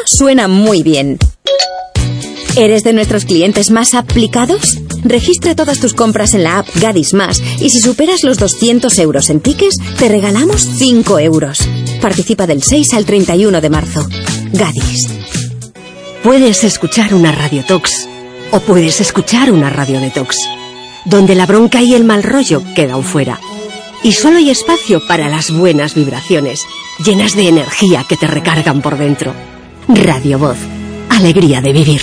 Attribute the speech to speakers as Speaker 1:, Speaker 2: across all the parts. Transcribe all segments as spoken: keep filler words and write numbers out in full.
Speaker 1: suena muy bien. ¿Eres de nuestros clientes más aplicados? Registra todas tus compras en la app Gadis Más y si superas los doscientos euros en tickets, te regalamos cinco euros. Participa del seis al treinta y uno de marzo. Gadis.
Speaker 2: Puedes escuchar una radiotox o puedes escuchar una radio detox, donde la bronca y el mal rollo quedan fuera. Y solo hay espacio para las buenas vibraciones, llenas de energía que te recargan por dentro. Radio Voz. Alegría de vivir.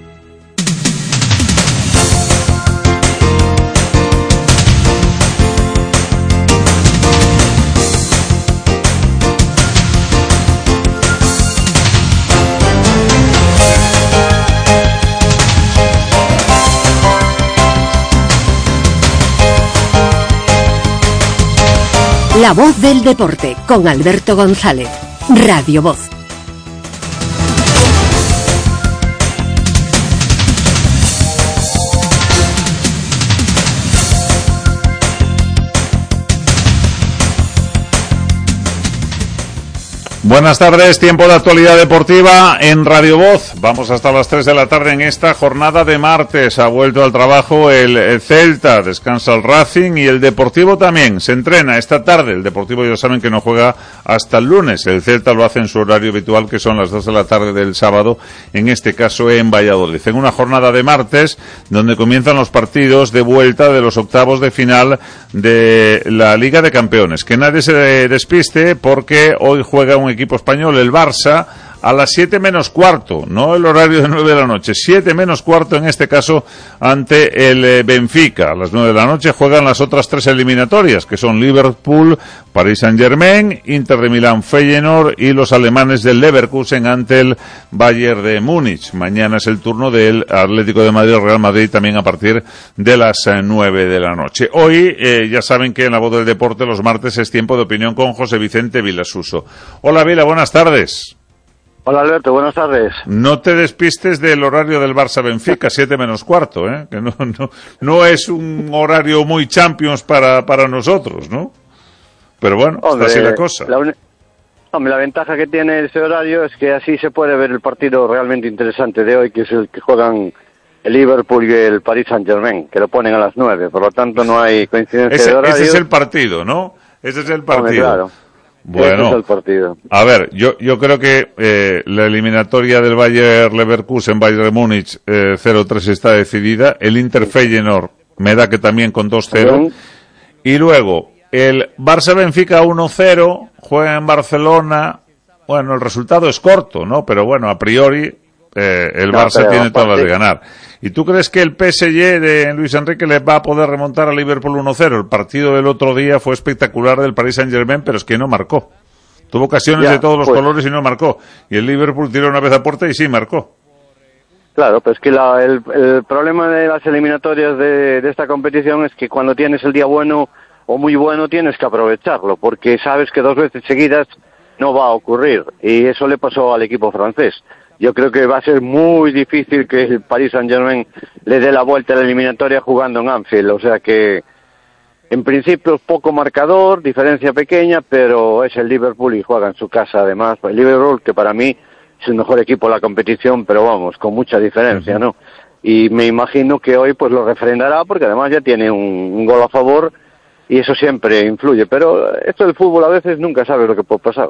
Speaker 2: La voz del deporte, con Alberto González. Radio Voz.
Speaker 3: Buenas tardes, tiempo de actualidad deportiva en Radio Voz. Vamos hasta las tres de la tarde en esta jornada de martes. Ha vuelto al trabajo el Celta, descansa el Racing y el Deportivo también. Se entrena esta tarde. El Deportivo ya saben que no juega hasta el lunes. El Celta lo hace en su horario habitual, que son las dos de la tarde del sábado, en este caso en Valladolid. En una jornada de martes donde comienzan los partidos de vuelta de los octavos de final de la Liga de Campeones. Que nadie se despiste porque hoy juega un equipo español, el Barça, a las siete menos cuarto, no el horario de nueve de la noche, siete menos cuarto en este caso ante el eh, Benfica. A las nueve de la noche juegan las otras tres eliminatorias, que son Liverpool, Paris Saint-Germain, Inter de Milán, Feyenoord y los alemanes del Leverkusen ante el Bayern de Múnich. Mañana es el turno del Atlético de Madrid, Real Madrid, también a partir de las eh, nueve de la noche. Hoy, eh, ya saben que en La Voz del Deporte los martes es tiempo de opinión con José Vicente Vilasuso. Hola Vila, buenas tardes.
Speaker 4: Hola Alberto, buenas tardes.
Speaker 3: No te despistes del horario del Barça-Benfica, siete menos cuarto, ¿eh? Que no, no, no es un horario muy Champions para, para nosotros, ¿no? Pero bueno, hombre, está así la cosa.
Speaker 4: La, un... hombre, la ventaja que tiene ese horario es que así se puede ver el partido realmente interesante de hoy, que es el que juegan el Liverpool y el Paris Saint-Germain, que lo ponen a las nueve, por lo tanto no hay coincidencia
Speaker 3: ese,
Speaker 4: de horario.
Speaker 3: Ese es el partido, ¿no? Ese es el partido. Hombre,
Speaker 4: claro.
Speaker 3: Bueno,
Speaker 4: es el partido.
Speaker 3: A ver, yo yo creo que eh, la eliminatoria del Bayer Leverkusen, Bayern de Múnich, eh, cero tres está decidida. El Inter Feyenoord me da que también con dos cero. Y luego, el Barça-Benfica uno cero, juega en Barcelona. Bueno, el resultado es corto, ¿no? Pero bueno, a priori, eh, el no, Barça tiene todas las de ganar. ¿Y tú crees que el P S G de Luis Enrique le va a poder remontar a Liverpool uno cero? El partido del otro día fue espectacular del Paris Saint-Germain, pero es que no marcó. Tuvo ocasiones ya, de todos los pues, colores y no marcó. Y el Liverpool tiró una vez a puerta y sí marcó.
Speaker 4: Claro, pues que la, el, el problema de las eliminatorias de, de esta competición es que cuando tienes el día bueno o muy bueno tienes que aprovecharlo, porque sabes que dos veces seguidas no va a ocurrir. Y eso le pasó al equipo francés. Yo creo que va a ser muy difícil que el Paris Saint-Germain le dé la vuelta a la eliminatoria jugando en Anfield. O sea que, en principio, es poco marcador, diferencia pequeña, pero es el Liverpool y juega en su casa además. El Liverpool, que para mí es el mejor equipo de la competición, pero vamos, con mucha diferencia, ¿no? Y me imagino que hoy pues lo refrendará, porque además ya tiene un, un gol a favor, y eso siempre influye, pero esto del fútbol a veces nunca sabes lo que puede pasar.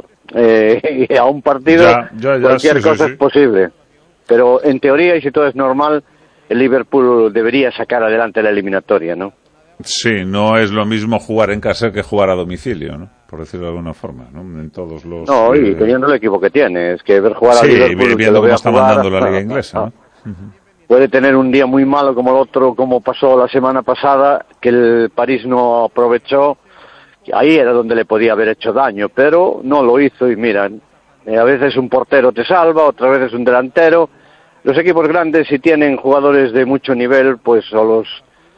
Speaker 4: Eh, y a un partido
Speaker 3: ya, ya, ya,
Speaker 4: cualquier
Speaker 3: sí,
Speaker 4: cosa
Speaker 3: sí,
Speaker 4: es posible, pero en teoría, y si todo es normal, el Liverpool debería sacar adelante la eliminatoria, ¿no?
Speaker 3: Sí, no es lo mismo jugar en casa que jugar a domicilio, ¿no? Por decirlo de alguna forma, ¿no? En todos los...
Speaker 4: No, y eh... teniendo el equipo que tiene, es que ver jugar
Speaker 3: sí,
Speaker 4: a Liverpool...
Speaker 3: Sí, viendo cómo está mandando la liga inglesa, ¿no?
Speaker 4: Uh-huh. Puede tener un día muy malo como el otro, como pasó la semana pasada, que el París no aprovechó. Ahí era donde le podía haber hecho daño, pero no lo hizo y mira, a veces un portero te salva, otras veces un delantero. Los equipos grandes, si tienen jugadores de mucho nivel, pues o los,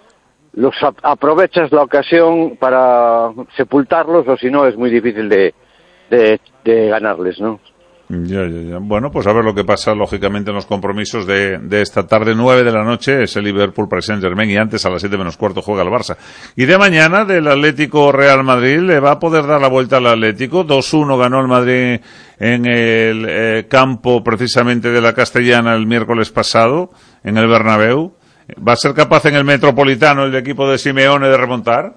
Speaker 4: los aprovechas la ocasión para sepultarlos, o si no es muy difícil de, de, de ganarles, ¿no?
Speaker 3: Ya, ya, ya. Bueno, pues a ver lo que pasa, lógicamente, en los compromisos de, de esta tarde, nueve de la noche, es el Liverpool para Saint-Germain, y antes a las siete menos cuarto juega el Barça. Y de mañana, del Atlético Real Madrid, ¿le va a poder dar la vuelta al Atlético? dos uno ganó el Madrid en el eh, campo, precisamente, de la Castellana el miércoles pasado, en el Bernabéu. ¿Va a ser capaz en el Metropolitano el equipo de Simeone de remontar?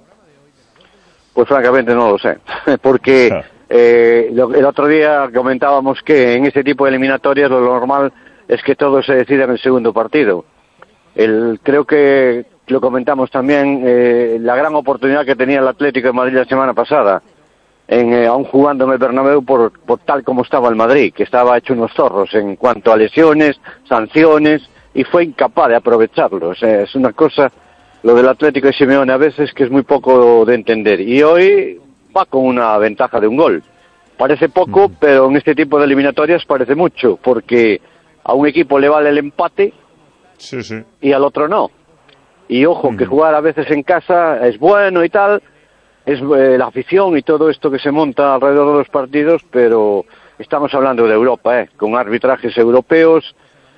Speaker 4: Pues francamente no lo sé, porque... Ah. Eh, lo, el otro día comentábamos que en este tipo de eliminatorias lo normal es que todo se decida en el segundo partido. El, creo que lo comentamos también, eh, la gran oportunidad que tenía el Atlético de Madrid la semana pasada, en, eh, aún jugando en el Bernabéu por, por tal como estaba el Madrid, que estaba hecho unos zorros en cuanto a lesiones, sanciones, y fue incapaz de aprovecharlo. O sea, es una cosa, lo del Atlético de Simeone a veces, que es muy poco de entender. Y hoy va con una ventaja de un gol. Parece poco, pero en este tipo de eliminatorias parece mucho, porque a un equipo le vale el empate,
Speaker 3: sí, sí,
Speaker 4: y al otro no. Y ojo, mm. que jugar a veces en casa es bueno y tal, es eh, la afición y todo esto que se monta alrededor de los partidos, pero estamos hablando de Europa, eh, con arbitrajes europeos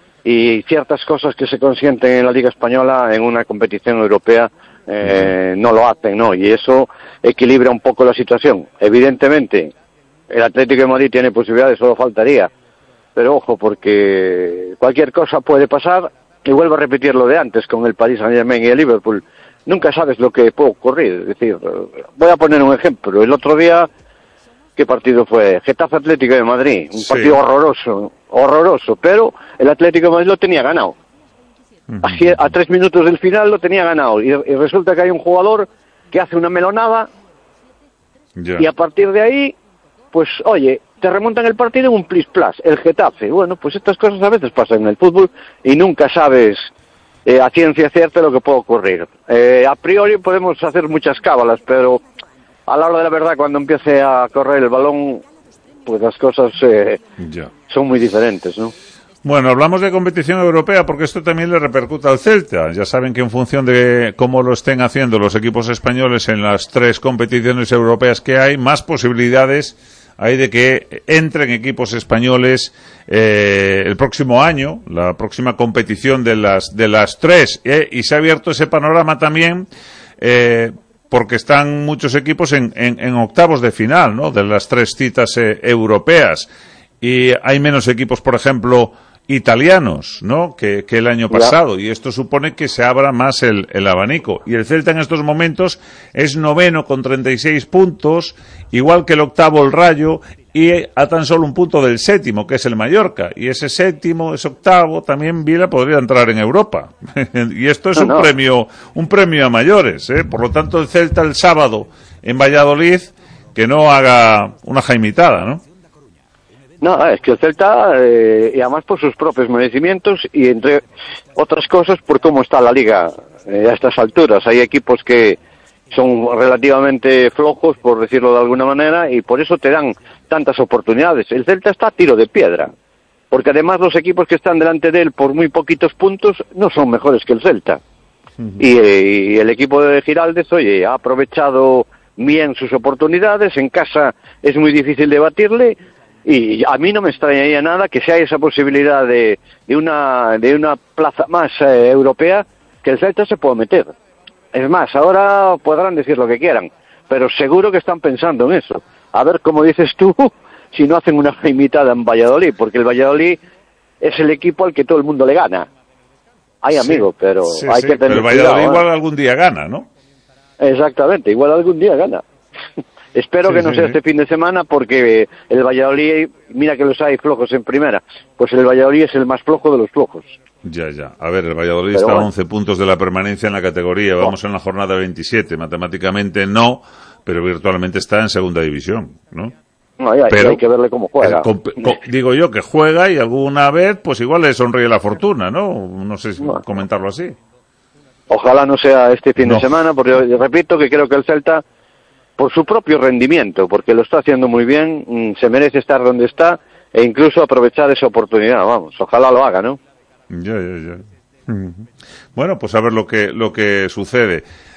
Speaker 4: y ciertas cosas que se consienten en la Liga Española en una competición europea. Eh, no lo hacen, ¿no? Y eso equilibra un poco la situación. Evidentemente, el Atlético de Madrid tiene posibilidades, solo faltaría. Pero ojo, porque cualquier cosa puede pasar, y vuelvo a repetir lo de antes con el Paris Saint-Germain y el Liverpool. Nunca sabes lo que puede ocurrir. Es decir, voy a poner un ejemplo. El otro día, ¿qué partido fue? Getafe Atlético de Madrid. Un sí. partido horroroso, horroroso. Pero el Atlético de Madrid lo tenía ganado. Así, a tres minutos del final lo tenía ganado y, y resulta que hay un jugador que hace una melonada yeah. y a partir de ahí, pues oye, te remontan el partido en un plis plas, el Getafe. Bueno, pues estas cosas a veces pasan en el fútbol y nunca sabes eh, a ciencia cierta lo que puede ocurrir. Eh, a priori podemos hacer muchas cábalas, pero a la hora de la verdad, cuando empiece a correr el balón, pues las cosas eh, yeah. son muy diferentes, ¿no?
Speaker 3: Bueno, hablamos de competición europea porque esto también le repercute al Celta. Ya saben que en función de cómo lo estén haciendo los equipos españoles en las tres competiciones europeas que hay, más posibilidades hay de que entren equipos españoles eh, el próximo año, la próxima competición de las de las tres. Eh, y se ha abierto ese panorama también eh, porque están muchos equipos en, en, en octavos de final, ¿no? De las tres citas eh, europeas. Y hay menos equipos, por ejemplo, italianos, ¿no? Que, que el año pasado. Yeah. Y esto supone que se abra más el, el abanico. Y el Celta en estos momentos es noveno con treinta y seis puntos, igual que el octavo el Rayo, y a tan solo un punto del séptimo, que es el Mallorca. Y ese séptimo, ese octavo, también Vila podría entrar en Europa. Y esto es no, un no. premio, un premio a mayores, ¿eh? Por lo tanto, el Celta el sábado en Valladolid, que no haga una jaimitada, ¿no?
Speaker 4: No, es que el Celta, eh, y además por sus propios merecimientos y entre otras cosas por cómo está la Liga eh, a estas alturas. Hay equipos que son relativamente flojos, por decirlo de alguna manera, y por eso te dan tantas oportunidades. El Celta está a tiro de piedra, porque además los equipos que están delante de él por muy poquitos puntos no son mejores que el Celta. Uh-huh. Y, eh, y el equipo de Giraldez, oye, ha aprovechado bien sus oportunidades, en casa es muy difícil de batirle. Y a mí no me extrañaría nada que si hay esa posibilidad de, de una de una plaza más eh, europea, que el Celta se pueda meter. Es más, ahora podrán decir lo que quieran, pero seguro que están pensando en eso. A ver, como dices tú, si no hacen una imitada en Valladolid, porque el Valladolid es el equipo al que todo el mundo le gana. Ay, amigo, sí, pero
Speaker 3: sí,
Speaker 4: hay
Speaker 3: sí,
Speaker 4: que tener
Speaker 3: pero el Valladolid
Speaker 4: cuidado,
Speaker 3: igual
Speaker 4: ¿eh?
Speaker 3: algún día gana, ¿no?
Speaker 4: Exactamente, igual algún día gana. Espero sí, que no sí, sea sí. este fin de semana, porque el Valladolid, mira que los hay flojos en primera, pues el Valladolid es el más flojo de los flojos.
Speaker 3: Ya, ya. A ver, el Valladolid
Speaker 4: Pero
Speaker 3: está
Speaker 4: bueno.
Speaker 3: a once puntos de la permanencia en la categoría. Vamos no. en la jornada veintisiete. Matemáticamente no, pero virtualmente está en segunda división, ¿no?
Speaker 4: No, hay,
Speaker 3: pero
Speaker 4: hay que verle cómo juega.
Speaker 3: Com, com, digo yo que juega y alguna vez, pues igual le sonríe la fortuna, ¿no? No sé si bueno. comentarlo así.
Speaker 4: Ojalá no sea este fin
Speaker 3: no.
Speaker 4: de semana, porque yo repito que creo que el Celta, por su propio rendimiento, porque lo está haciendo muy bien, se merece estar donde está e incluso aprovechar esa oportunidad. Vamos, ojalá lo haga, ¿no?
Speaker 3: Ya, ya, ya. Bueno, pues a ver lo que lo que sucede.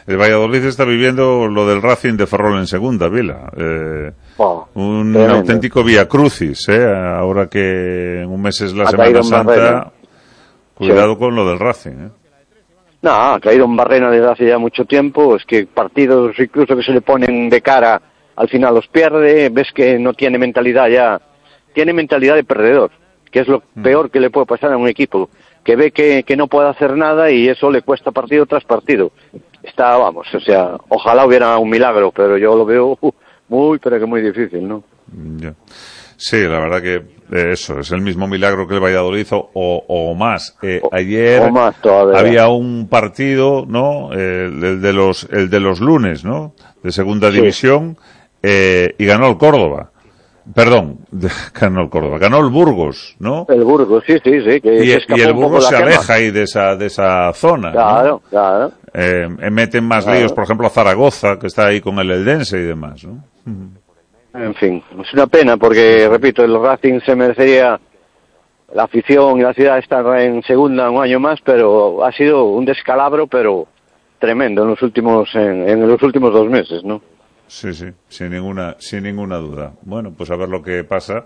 Speaker 3: el Valladolid está viviendo lo del Racing de Ferrol en segunda, Vila. Eh, oh, un tremendo. Auténtico vía crucis, ¿eh? Ahora que en un mes es la ha Semana Santa, cuidado sí. con lo del Racing, ¿eh?
Speaker 4: No, ha caído en barrena desde hace ya mucho tiempo. Es que partidos incluso que se le ponen de cara, al final los pierde. Ves que no tiene mentalidad ya, tiene mentalidad de perdedor, que es lo mm. peor que le puede pasar a un equipo, que ve que, que no puede hacer nada y eso le cuesta partido tras partido. Está, vamos, o sea, ojalá hubiera un milagro, pero yo lo veo uh, muy, pero que muy difícil, ¿no?
Speaker 3: Yeah. Sí, la verdad que eh, eso, es el mismo milagro que el Valladolid o, o más. Eh, o, ayer
Speaker 4: o más
Speaker 3: había un partido, ¿no? Eh, el de los el de los lunes, ¿no? De segunda sí. división, eh, y ganó el Córdoba. Perdón, ganó el Córdoba, ganó el Burgos, ¿no?
Speaker 4: El Burgos, sí, sí, sí. Que
Speaker 3: y,
Speaker 4: se
Speaker 3: y el Burgos se aleja ahí de esa de esa zona.
Speaker 4: Claro,
Speaker 3: ¿no?
Speaker 4: claro.
Speaker 3: Eh, meten más claro. líos, por ejemplo, a Zaragoza, que está ahí con el Eldense y demás, ¿no?
Speaker 4: En fin, es una pena porque, repito, el Racing se merecería, la afición y la ciudad estar en segunda un año más, pero ha sido un descalabro, pero tremendo en los últimos en, en los últimos dos meses, ¿no?
Speaker 3: Sí, sí, sin ninguna, sin ninguna duda. Bueno, pues a ver lo que pasa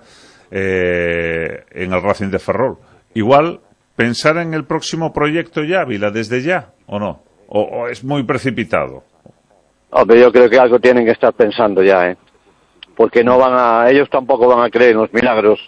Speaker 3: eh, en el Racing de Ferrol. Igual, pensar en el próximo proyecto ya, Vila, desde ya, ¿o no? ¿O, o es muy precipitado?
Speaker 4: Hombre, yo creo que algo tienen que estar pensando ya, ¿eh? Porque no van a, ellos tampoco van a creer en los milagros.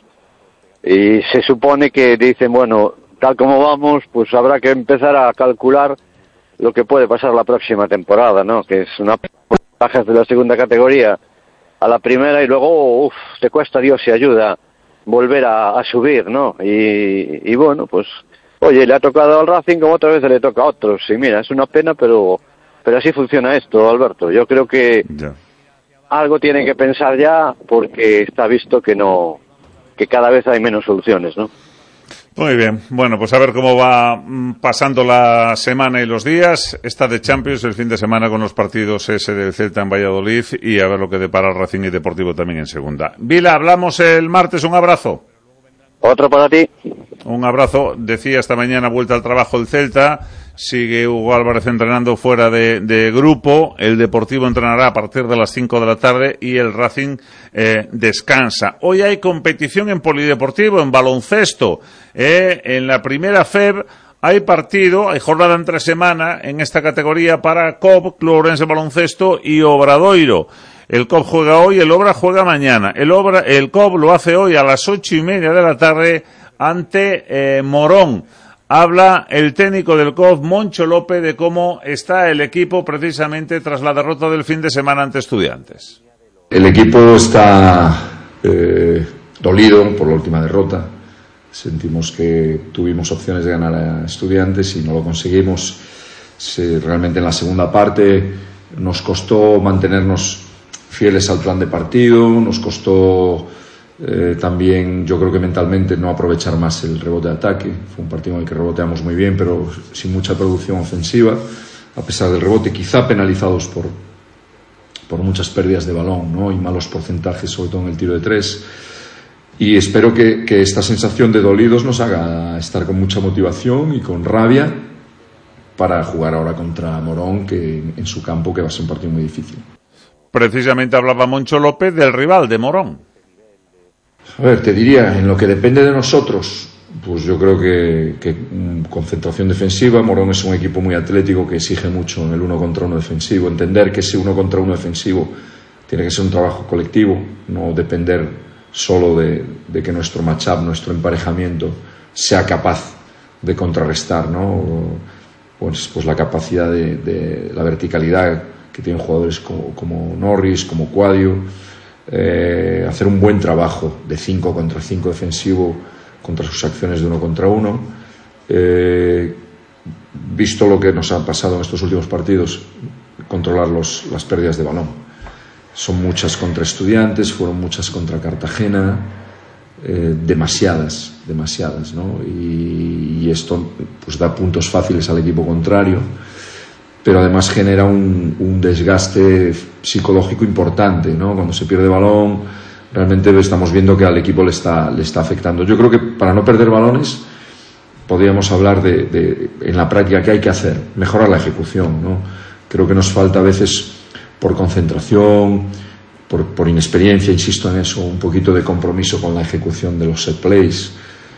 Speaker 4: Y se supone que dicen, bueno, tal como vamos, pues habrá que empezar a calcular lo que puede pasar la próxima temporada, ¿no? Que es una bajas de la segunda categoría a la primera y luego, uff, te cuesta Dios y ayuda volver a, a subir, ¿no? Y, y bueno, pues, oye, le ha tocado al Racing como otra vez le toca a otros. Y mira, es una pena, pero pero así funciona esto, Alberto. Yo creo que yeah. algo tienen que pensar ya porque está visto que no, que cada vez hay menos soluciones, ¿no?
Speaker 3: Muy bien, bueno, pues a ver cómo va pasando la semana y los días. Esta de Champions, el fin de semana con los partidos ese del Celta en Valladolid y a ver lo que depara el Racing y Deportivo también en segunda. Vila, hablamos el martes, un abrazo.
Speaker 4: Otro para ti.
Speaker 3: Un abrazo. Decía esta mañana, vuelta al trabajo el Celta. Sigue Hugo Álvarez entrenando fuera de, de grupo. El Deportivo entrenará a partir de las cinco de la tarde y el Racing eh, descansa. Hoy hay competición en polideportivo, en baloncesto. Eh, en la primera F E B hay partido, hay jornada entre semana en esta categoría para C O B, Club Ourense Baloncesto y Obradoiro. El C O B juega hoy, el Obra juega mañana. El Obra, el C O B lo hace hoy a las ocho y media de la tarde ante eh, Morón. Habla el técnico del C O B, Moncho López, de cómo está el equipo precisamente tras la derrota del fin de semana ante Estudiantes.
Speaker 5: El equipo está eh, dolido por la última derrota. Sentimos que tuvimos opciones de ganar a Estudiantes y no lo conseguimos. Sí, realmente en la segunda parte nos costó mantenernos fieles al plan de partido, nos costó eh, también, yo creo que mentalmente, no aprovechar más el rebote de ataque. Fue un partido en el que reboteamos muy bien, pero sin mucha producción ofensiva, a pesar del rebote, quizá penalizados por, por muchas pérdidas de balón, ¿no? Y malos porcentajes, sobre todo en el tiro de tres. Y espero que, que esta sensación de dolidos nos haga estar con mucha motivación y con rabia para jugar ahora contra Morón, que en su campo, que va a ser un partido muy difícil.
Speaker 3: Precisamente hablaba Moncho López del rival, de Morón.
Speaker 5: A ver, te diría, en lo que depende de nosotros, pues yo creo que, que concentración defensiva. Morón es un equipo muy atlético que exige mucho en el uno contra uno defensivo. Entender que ese uno contra uno defensivo tiene que ser un trabajo colectivo, no depender solo de, de que nuestro matchup, nuestro emparejamiento sea capaz de contrarrestar, ¿no? Pues, pues la capacidad de, de la verticalidad que tienen jugadores como, como Norris, como Cuadio, eh, hacer un buen trabajo de cinco contra cinco defensivo contra sus acciones de uno contra uno. Eh, visto lo que nos ha pasado en estos últimos partidos, controlar los, las pérdidas de balón. Son muchas contra Estudiantes, fueron muchas contra Cartagena, eh, demasiadas, demasiadas, ¿no? Y, y esto pues da puntos fáciles al equipo contrario, pero además genera un, un desgaste psicológico importante, ¿no? Cuando se pierde balón, realmente estamos viendo que al equipo le está, le está afectando. Yo creo que para no perder balones podríamos hablar de, de en la práctica qué hay que hacer, mejorar la ejecución, ¿no? Creo que nos falta a veces, por concentración, por, por inexperiencia, insisto en eso, un poquito de compromiso con la ejecución de los set plays,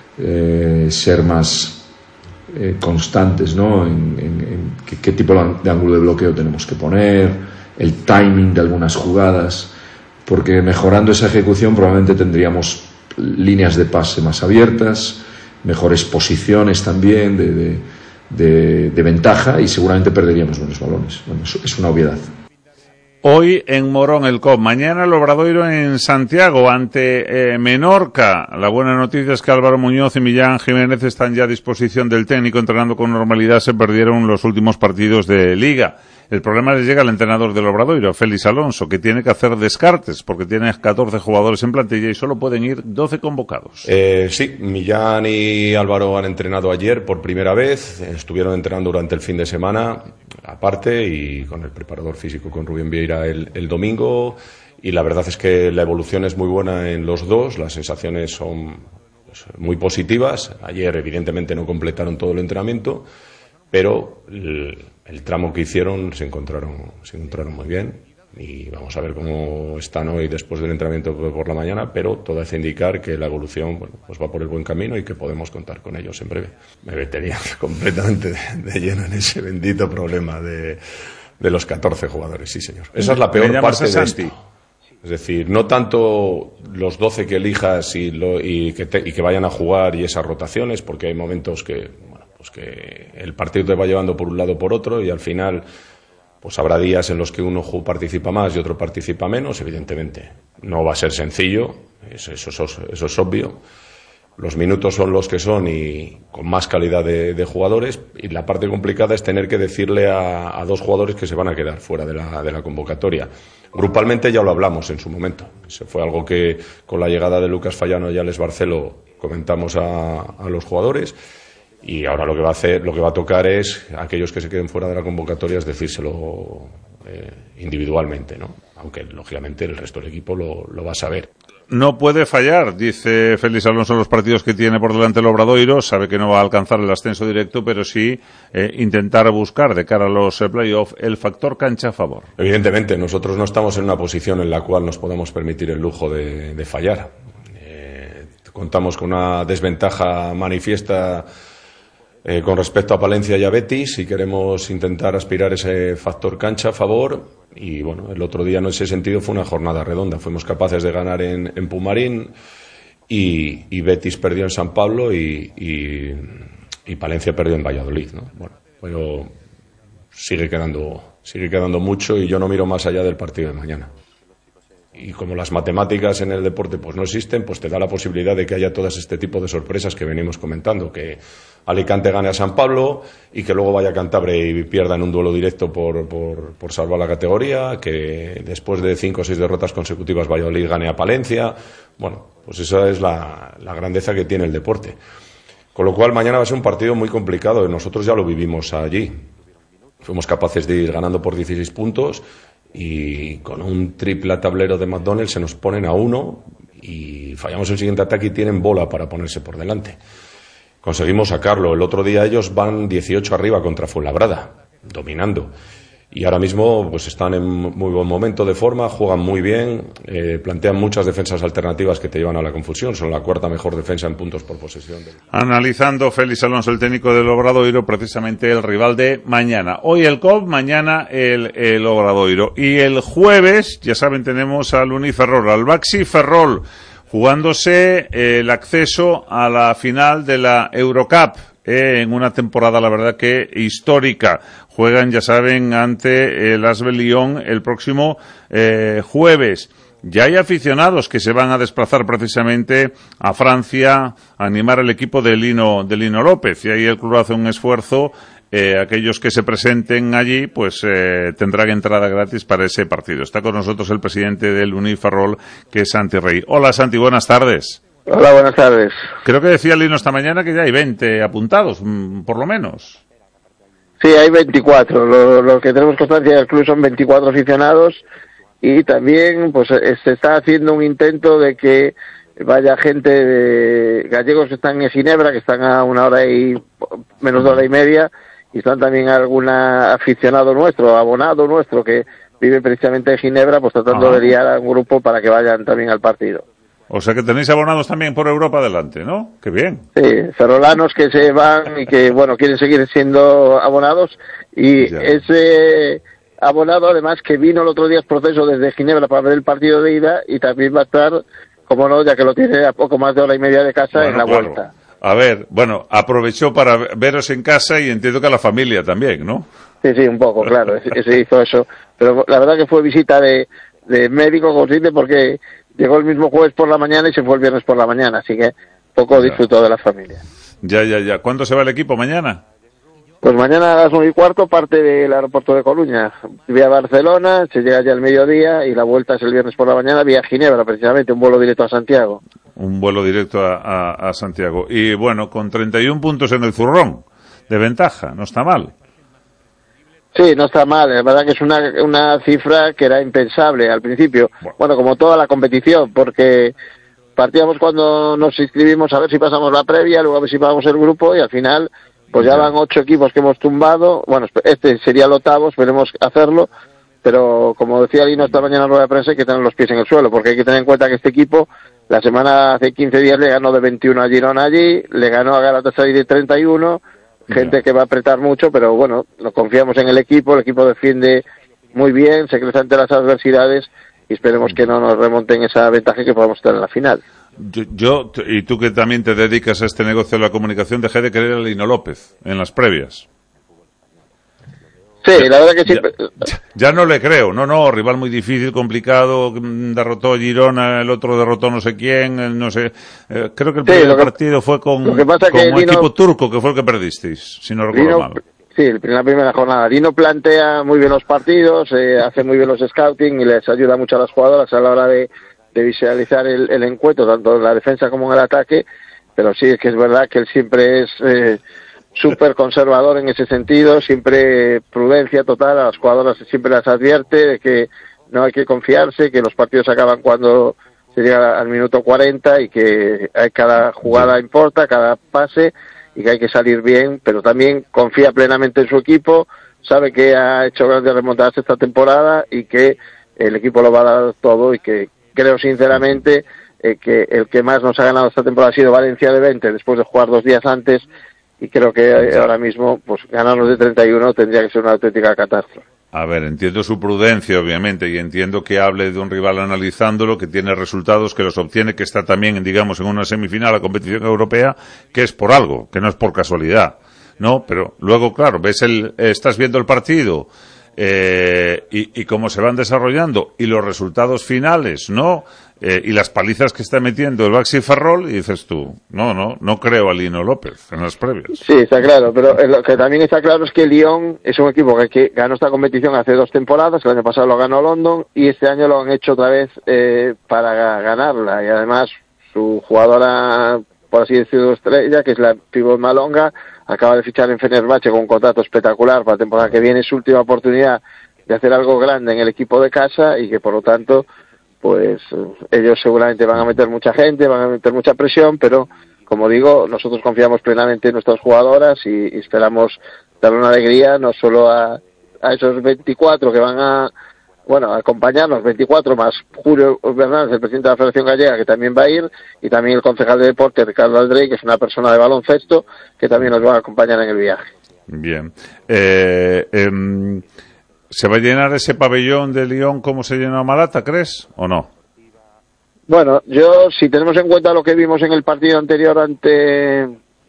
Speaker 5: eh, ser más eh, constantes, ¿no? en, en, en qué, qué tipo de ángulo de bloqueo tenemos que poner, el timing de algunas jugadas, porque mejorando esa ejecución probablemente tendríamos líneas de pase más abiertas, mejores posiciones también de, de, de, de ventaja, y seguramente perderíamos buenos balones. Bueno, eso es una obviedad.
Speaker 3: Hoy en Morón el C O P, mañana el Obradoiro en Santiago ante eh, Menorca. La buena noticia es que Álvaro Muñoz y Millán Jiménez están ya a disposición del técnico, entrenando con normalidad. Se perdieron los últimos partidos de Liga. El problema les llega al entrenador del Obradoiro, Félix Alonso, que tiene que hacer descartes porque tiene catorce jugadores en plantilla y solo pueden ir doce convocados.
Speaker 6: Eh, sí, Millán y Álvaro han entrenado ayer por primera vez, estuvieron entrenando durante el fin de semana aparte y con el preparador físico, con Rubén Vieira, el, el domingo, y la verdad es que la evolución es muy buena en los dos, las sensaciones son pues, muy positivas. Ayer evidentemente no completaron todo el entrenamiento, pero el, el tramo que hicieron se encontraron, se encontraron muy bien, y vamos a ver cómo están hoy después del entrenamiento por la mañana, pero todo hace indicar que la evolución, bueno, pues va por el buen camino y que podemos contar con ellos en breve. Me metería completamente de, de lleno en ese bendito problema de, de los catorce jugadores, sí señor. Esa es la peor parte de esto. Es decir, no tanto los doce que elijas y, lo, y, que te, y que vayan a jugar y esas rotaciones, porque hay momentos que, bueno, pues que el partido te va llevando por un lado o por otro, y al final pues habrá días en los que uno participa más y otro participa menos. Evidentemente no va a ser sencillo, eso, eso, eso, eso es obvio. Los minutos son los que son y con más calidad de, de jugadores, y la parte complicada es tener que decirle a, a dos jugadores que se van a quedar fuera de la, de la convocatoria. Grupalmente ya lo hablamos en su momento. Eso fue algo que con la llegada de Lucas Fallano y Alex Barcelo comentamos a, a los jugadores. Y ahora lo que va a hacer, lo que va a tocar es a aquellos que se queden fuera de la convocatoria, es decírselo eh, individualmente, ¿no? Aunque lógicamente el resto del equipo lo, lo va a saber.
Speaker 3: No puede fallar, dice Félix Alonso, en los partidos que tiene por delante el Obradoiro. Sabe que no va a alcanzar el ascenso directo, pero sí eh, intentar buscar de cara a los eh, playoffs el factor cancha a favor.
Speaker 6: Evidentemente, nosotros no estamos en una posición en la cual nos podamos permitir el lujo de, de fallar. Eh, contamos con una desventaja manifiesta Eh, con respecto a Palencia y a Betis, si queremos intentar aspirar ese factor cancha a favor. Y bueno, el otro día en ese sentido fue una jornada redonda, fuimos capaces de ganar en, en Pumarín, y, y Betis perdió en San Pablo y, y, y Palencia perdió en Valladolid, ¿no? Bueno, pero sigue quedando, sigue quedando mucho, y yo no miro más allá del partido de mañana. Y como las matemáticas en el deporte pues no existen, pues te da la posibilidad de que haya todas este tipo de sorpresas que venimos comentando, que Alicante gane a San Pablo y que luego vaya a Cantabria y pierda en un duelo directo por, por, por salvar la categoría, que después de cinco o seis derrotas consecutivas Valladolid gane a Palencia. Bueno, pues esa es la, la grandeza que tiene el deporte. Con lo cual mañana va a ser un partido muy complicado, y nosotros ya lo vivimos allí. Fuimos capaces de ir ganando por dieciséis puntos, y con un triple tablero de McDonald's se nos ponen a uno y fallamos el siguiente ataque y tienen bola para ponerse por delante. Conseguimos sacarlo. El otro día ellos van dieciocho arriba contra Fuenlabrada, dominando. Y ahora mismo pues están en muy buen momento de forma, juegan muy bien, eh, plantean muchas defensas alternativas que te llevan a la confusión. Son la cuarta mejor defensa en puntos por posesión.
Speaker 3: Analizando Félix Alonso, el técnico del Obradoiro, precisamente el rival de mañana. Hoy el C O P, mañana el, el Obradoiro. Y el jueves, ya saben, tenemos al Uniferrol, al Baxi Ferrol, jugándose el acceso a la final de la Eurocup. Eh, en una temporada, la verdad, que histórica. Juegan, ya saben, ante el Asbel Lyon el próximo eh, jueves. Ya hay aficionados que se van a desplazar precisamente a Francia a animar al equipo de Lino, de Lino López. Y ahí el club hace un esfuerzo. Eh, aquellos que se presenten allí, pues eh, tendrán entrada gratis para ese partido. Está con nosotros el presidente del Uniferrol, que es Santi Rey. Hola, Santi, buenas tardes.
Speaker 7: Hola, buenas tardes.
Speaker 3: Creo que decía Lino esta mañana que ya hay veinte apuntados, por lo menos.
Speaker 7: Sí, hay veinticuatro. Lo, lo que tenemos constancia del club son veinticuatro aficionados, y también pues se está haciendo un intento de que vaya gente de gallegos que están en Ginebra, que están a una hora y menos de hora y media, y están también algún aficionado nuestro, abonado nuestro que vive precisamente en Ginebra, pues tratando
Speaker 3: Ajá.
Speaker 7: de liar a un grupo para que vayan también al partido.
Speaker 3: O sea que tenéis abonados también por Europa adelante, ¿no? ¡Qué bien!
Speaker 7: Sí, ferrolanos que se van y que, bueno, quieren seguir siendo abonados, y
Speaker 3: Ya.
Speaker 7: ese abonado, además, que vino el otro día, es proceso desde Ginebra para ver el partido de ida, y también va a estar, como no, ya que lo tiene a poco más de hora y media de casa,
Speaker 3: Bueno,
Speaker 7: en la
Speaker 3: claro.
Speaker 7: vuelta.
Speaker 3: A ver, bueno, aprovechó para veros en casa y entiendo que a la familia también, ¿no?
Speaker 7: Sí, sí, un poco, claro, se hizo eso. Pero la verdad que fue visita de, de médico consciente, porque llegó el mismo jueves por la mañana y se fue el viernes por la mañana, así que poco
Speaker 3: Ya.
Speaker 7: disfrutó de la familia.
Speaker 3: Ya, ya, ya. ¿Cuándo se va el equipo? ¿Mañana?
Speaker 7: Pues mañana a las nueve y cuarto parte del aeropuerto de Coruña, vía Barcelona, se llega ya al mediodía y la vuelta es el viernes por la mañana vía Ginebra, precisamente, un vuelo directo a Santiago.
Speaker 3: Un vuelo directo a, a, a Santiago. Y bueno, con treinta y un puntos en el zurrón de ventaja, no está mal.
Speaker 7: Sí, no está mal, la verdad que es una, una cifra que era impensable al principio,
Speaker 3: Bueno.
Speaker 7: bueno, como toda la competición, porque partíamos cuando nos inscribimos a ver si pasamos la previa, luego a ver si pasamos el grupo, y al final pues ya
Speaker 3: Ya.
Speaker 7: van ocho equipos que hemos tumbado. Bueno, este sería el octavo, esperemos hacerlo, pero como decía Lino esta mañana en rueda de prensa, hay que tener los pies en el suelo, porque hay que tener en cuenta que este equipo la semana hace quince días le ganó de veintiuno a Girona allí, le ganó a Galatasaray de treinta y uno, gente
Speaker 3: Ya.
Speaker 7: que va a apretar mucho, pero bueno, nos confiamos en el equipo, el equipo defiende muy bien, se crece ante las adversidades, y esperemos que no nos remonten esa ventaja que podamos tener en la final.
Speaker 3: Yo, yo, y tú que también te dedicas a este negocio de la comunicación, dejé de querer a Lino López en las previas.
Speaker 7: Sí, la verdad que sí.
Speaker 3: Ya, ya no le creo, no, no, rival muy difícil, complicado, mm, derrotó a Girona, el otro derrotó no sé quién, el no sé, eh, creo que el
Speaker 7: Sí,
Speaker 3: primer
Speaker 7: lo que-
Speaker 3: partido fue con,
Speaker 7: lo que pasa
Speaker 3: con
Speaker 7: que
Speaker 3: un
Speaker 7: Lino-
Speaker 3: equipo turco, que fue el que perdisteis, si no recuerdo
Speaker 7: Lino,
Speaker 3: mal.
Speaker 7: sí, en la primera jornada. Lino plantea muy bien los partidos, eh, hace muy bien los scouting y les ayuda mucho a las jugadoras a la hora de, de visualizar el, el encuentro, tanto en la defensa como en el ataque, pero sí, es que es verdad que él siempre es eh, súper conservador en ese sentido, siempre prudencia total, a las jugadoras siempre las advierte de que no hay que confiarse, que los partidos acaban cuando se llega al minuto cuarenta y que hay, cada jugada importa, cada pase, y que hay que salir bien, pero también confía plenamente en su equipo, sabe que ha hecho grandes remontadas esta temporada y que el equipo lo va a dar todo, y que creo sinceramente eh, que el que más nos ha ganado esta temporada ha sido Valencia de veinte, después de jugar dos días antes, y creo que eh, ahora mismo pues ganarnos de treinta y uno tendría que ser una auténtica catástrofe.
Speaker 3: A ver, entiendo su prudencia, obviamente, y entiendo que hable de un rival analizándolo, que tiene resultados, que los obtiene, que está también, digamos, en una semifinal a la competición europea, que es por algo, que no es por casualidad, ¿no? Pero luego, claro, ves el, eh, estás viendo el partido, eh, y, y cómo se van desarrollando, y los resultados finales, ¿no? Eh, y las palizas que está metiendo el Baxi Ferrol, y dices tú, no, no, no creo a Lino López en las previas.
Speaker 7: Sí, está claro, pero lo que también está claro es que Lyon es un equipo que, que ganó esta competición hace dos temporadas, el año pasado lo ganó London, y este año lo han hecho otra vez eh, para ganarla, y además su jugadora, por así decirlo, estrella, que es la pivot Malonga, acaba de fichar en Fenerbahce con un contrato espectacular para la temporada que viene, es su última oportunidad de hacer algo grande en el equipo de casa, y que por lo tanto pues ellos seguramente van a meter mucha gente, van a meter mucha presión, pero como digo, nosotros confiamos plenamente en nuestras jugadoras y, y esperamos darle una alegría no solo a, a esos veinticuatro que van a, bueno, a acompañarnos, veinticuatro más Julio Bernal, el presidente de la Federación Gallega, que también va a ir, y también el concejal de deporte, Ricardo Aldrey, que es una persona de baloncesto, que también nos va a acompañar en el viaje.
Speaker 3: Bien. Eh, eh, ¿Se va a llenar ese pabellón de Lyon como se llenó Malata, crees, o no?
Speaker 7: Bueno, yo, si tenemos en cuenta lo que vimos en el partido anterior ante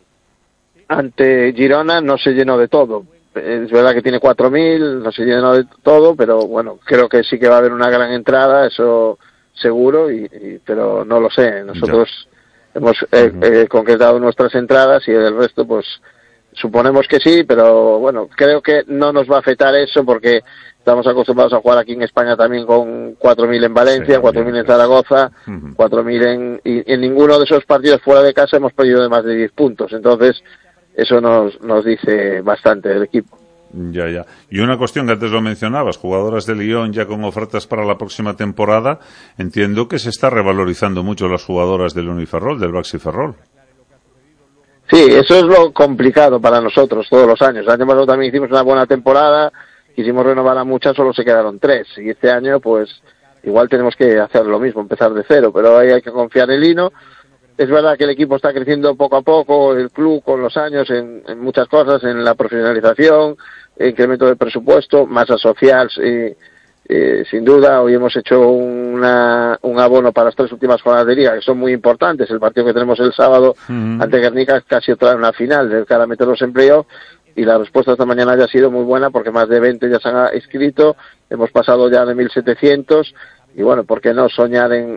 Speaker 7: ante Girona, no se llenó de todo. Es verdad que tiene cuatro mil, no se llenó de todo, pero bueno, creo que sí que va a haber una gran entrada, eso seguro, y, y pero no lo sé. Nosotros ya. hemos eh, uh-huh. eh, concretado nuestras entradas y el resto, pues suponemos que sí, pero bueno, creo que no nos va a afectar eso porque estamos acostumbrados a jugar aquí en España también con cuatro mil en Valencia, sí, cuatro mil en Zaragoza, uh-huh. cuatro mil en... Y en ninguno de esos partidos fuera de casa hemos perdido de más de diez puntos. Entonces, eso nos, nos dice bastante del equipo.
Speaker 3: Ya, ya. Y una cuestión que antes lo mencionabas, jugadoras de Lyon ya con ofertas para la próxima temporada, entiendo que se está revalorizando mucho las jugadoras del Uniferrol, del Baxi Ferrol.
Speaker 7: Sí, eso es lo complicado para nosotros todos los años. El año pasado también hicimos una buena temporada, quisimos renovar a muchas, solo se quedaron tres. Y este año, pues, igual tenemos que hacer lo mismo, empezar de cero, pero ahí hay que confiar en Lino. Es verdad que el equipo está creciendo poco a poco, el club con los años en, en muchas cosas, en la profesionalización, incremento de presupuesto, masa social, eh, eh, sin duda. Hoy hemos hecho una, un abono para las tres últimas jornadas de liga, que son muy importantes. El partido que tenemos el sábado uh-huh. ante Guernica es casi otra una final, de cara a meterlos en playoff, y la respuesta esta mañana ya ha sido muy buena, porque más de veinte ya se han inscrito, hemos pasado ya de mil setecientos, y bueno, ¿por qué no soñar en,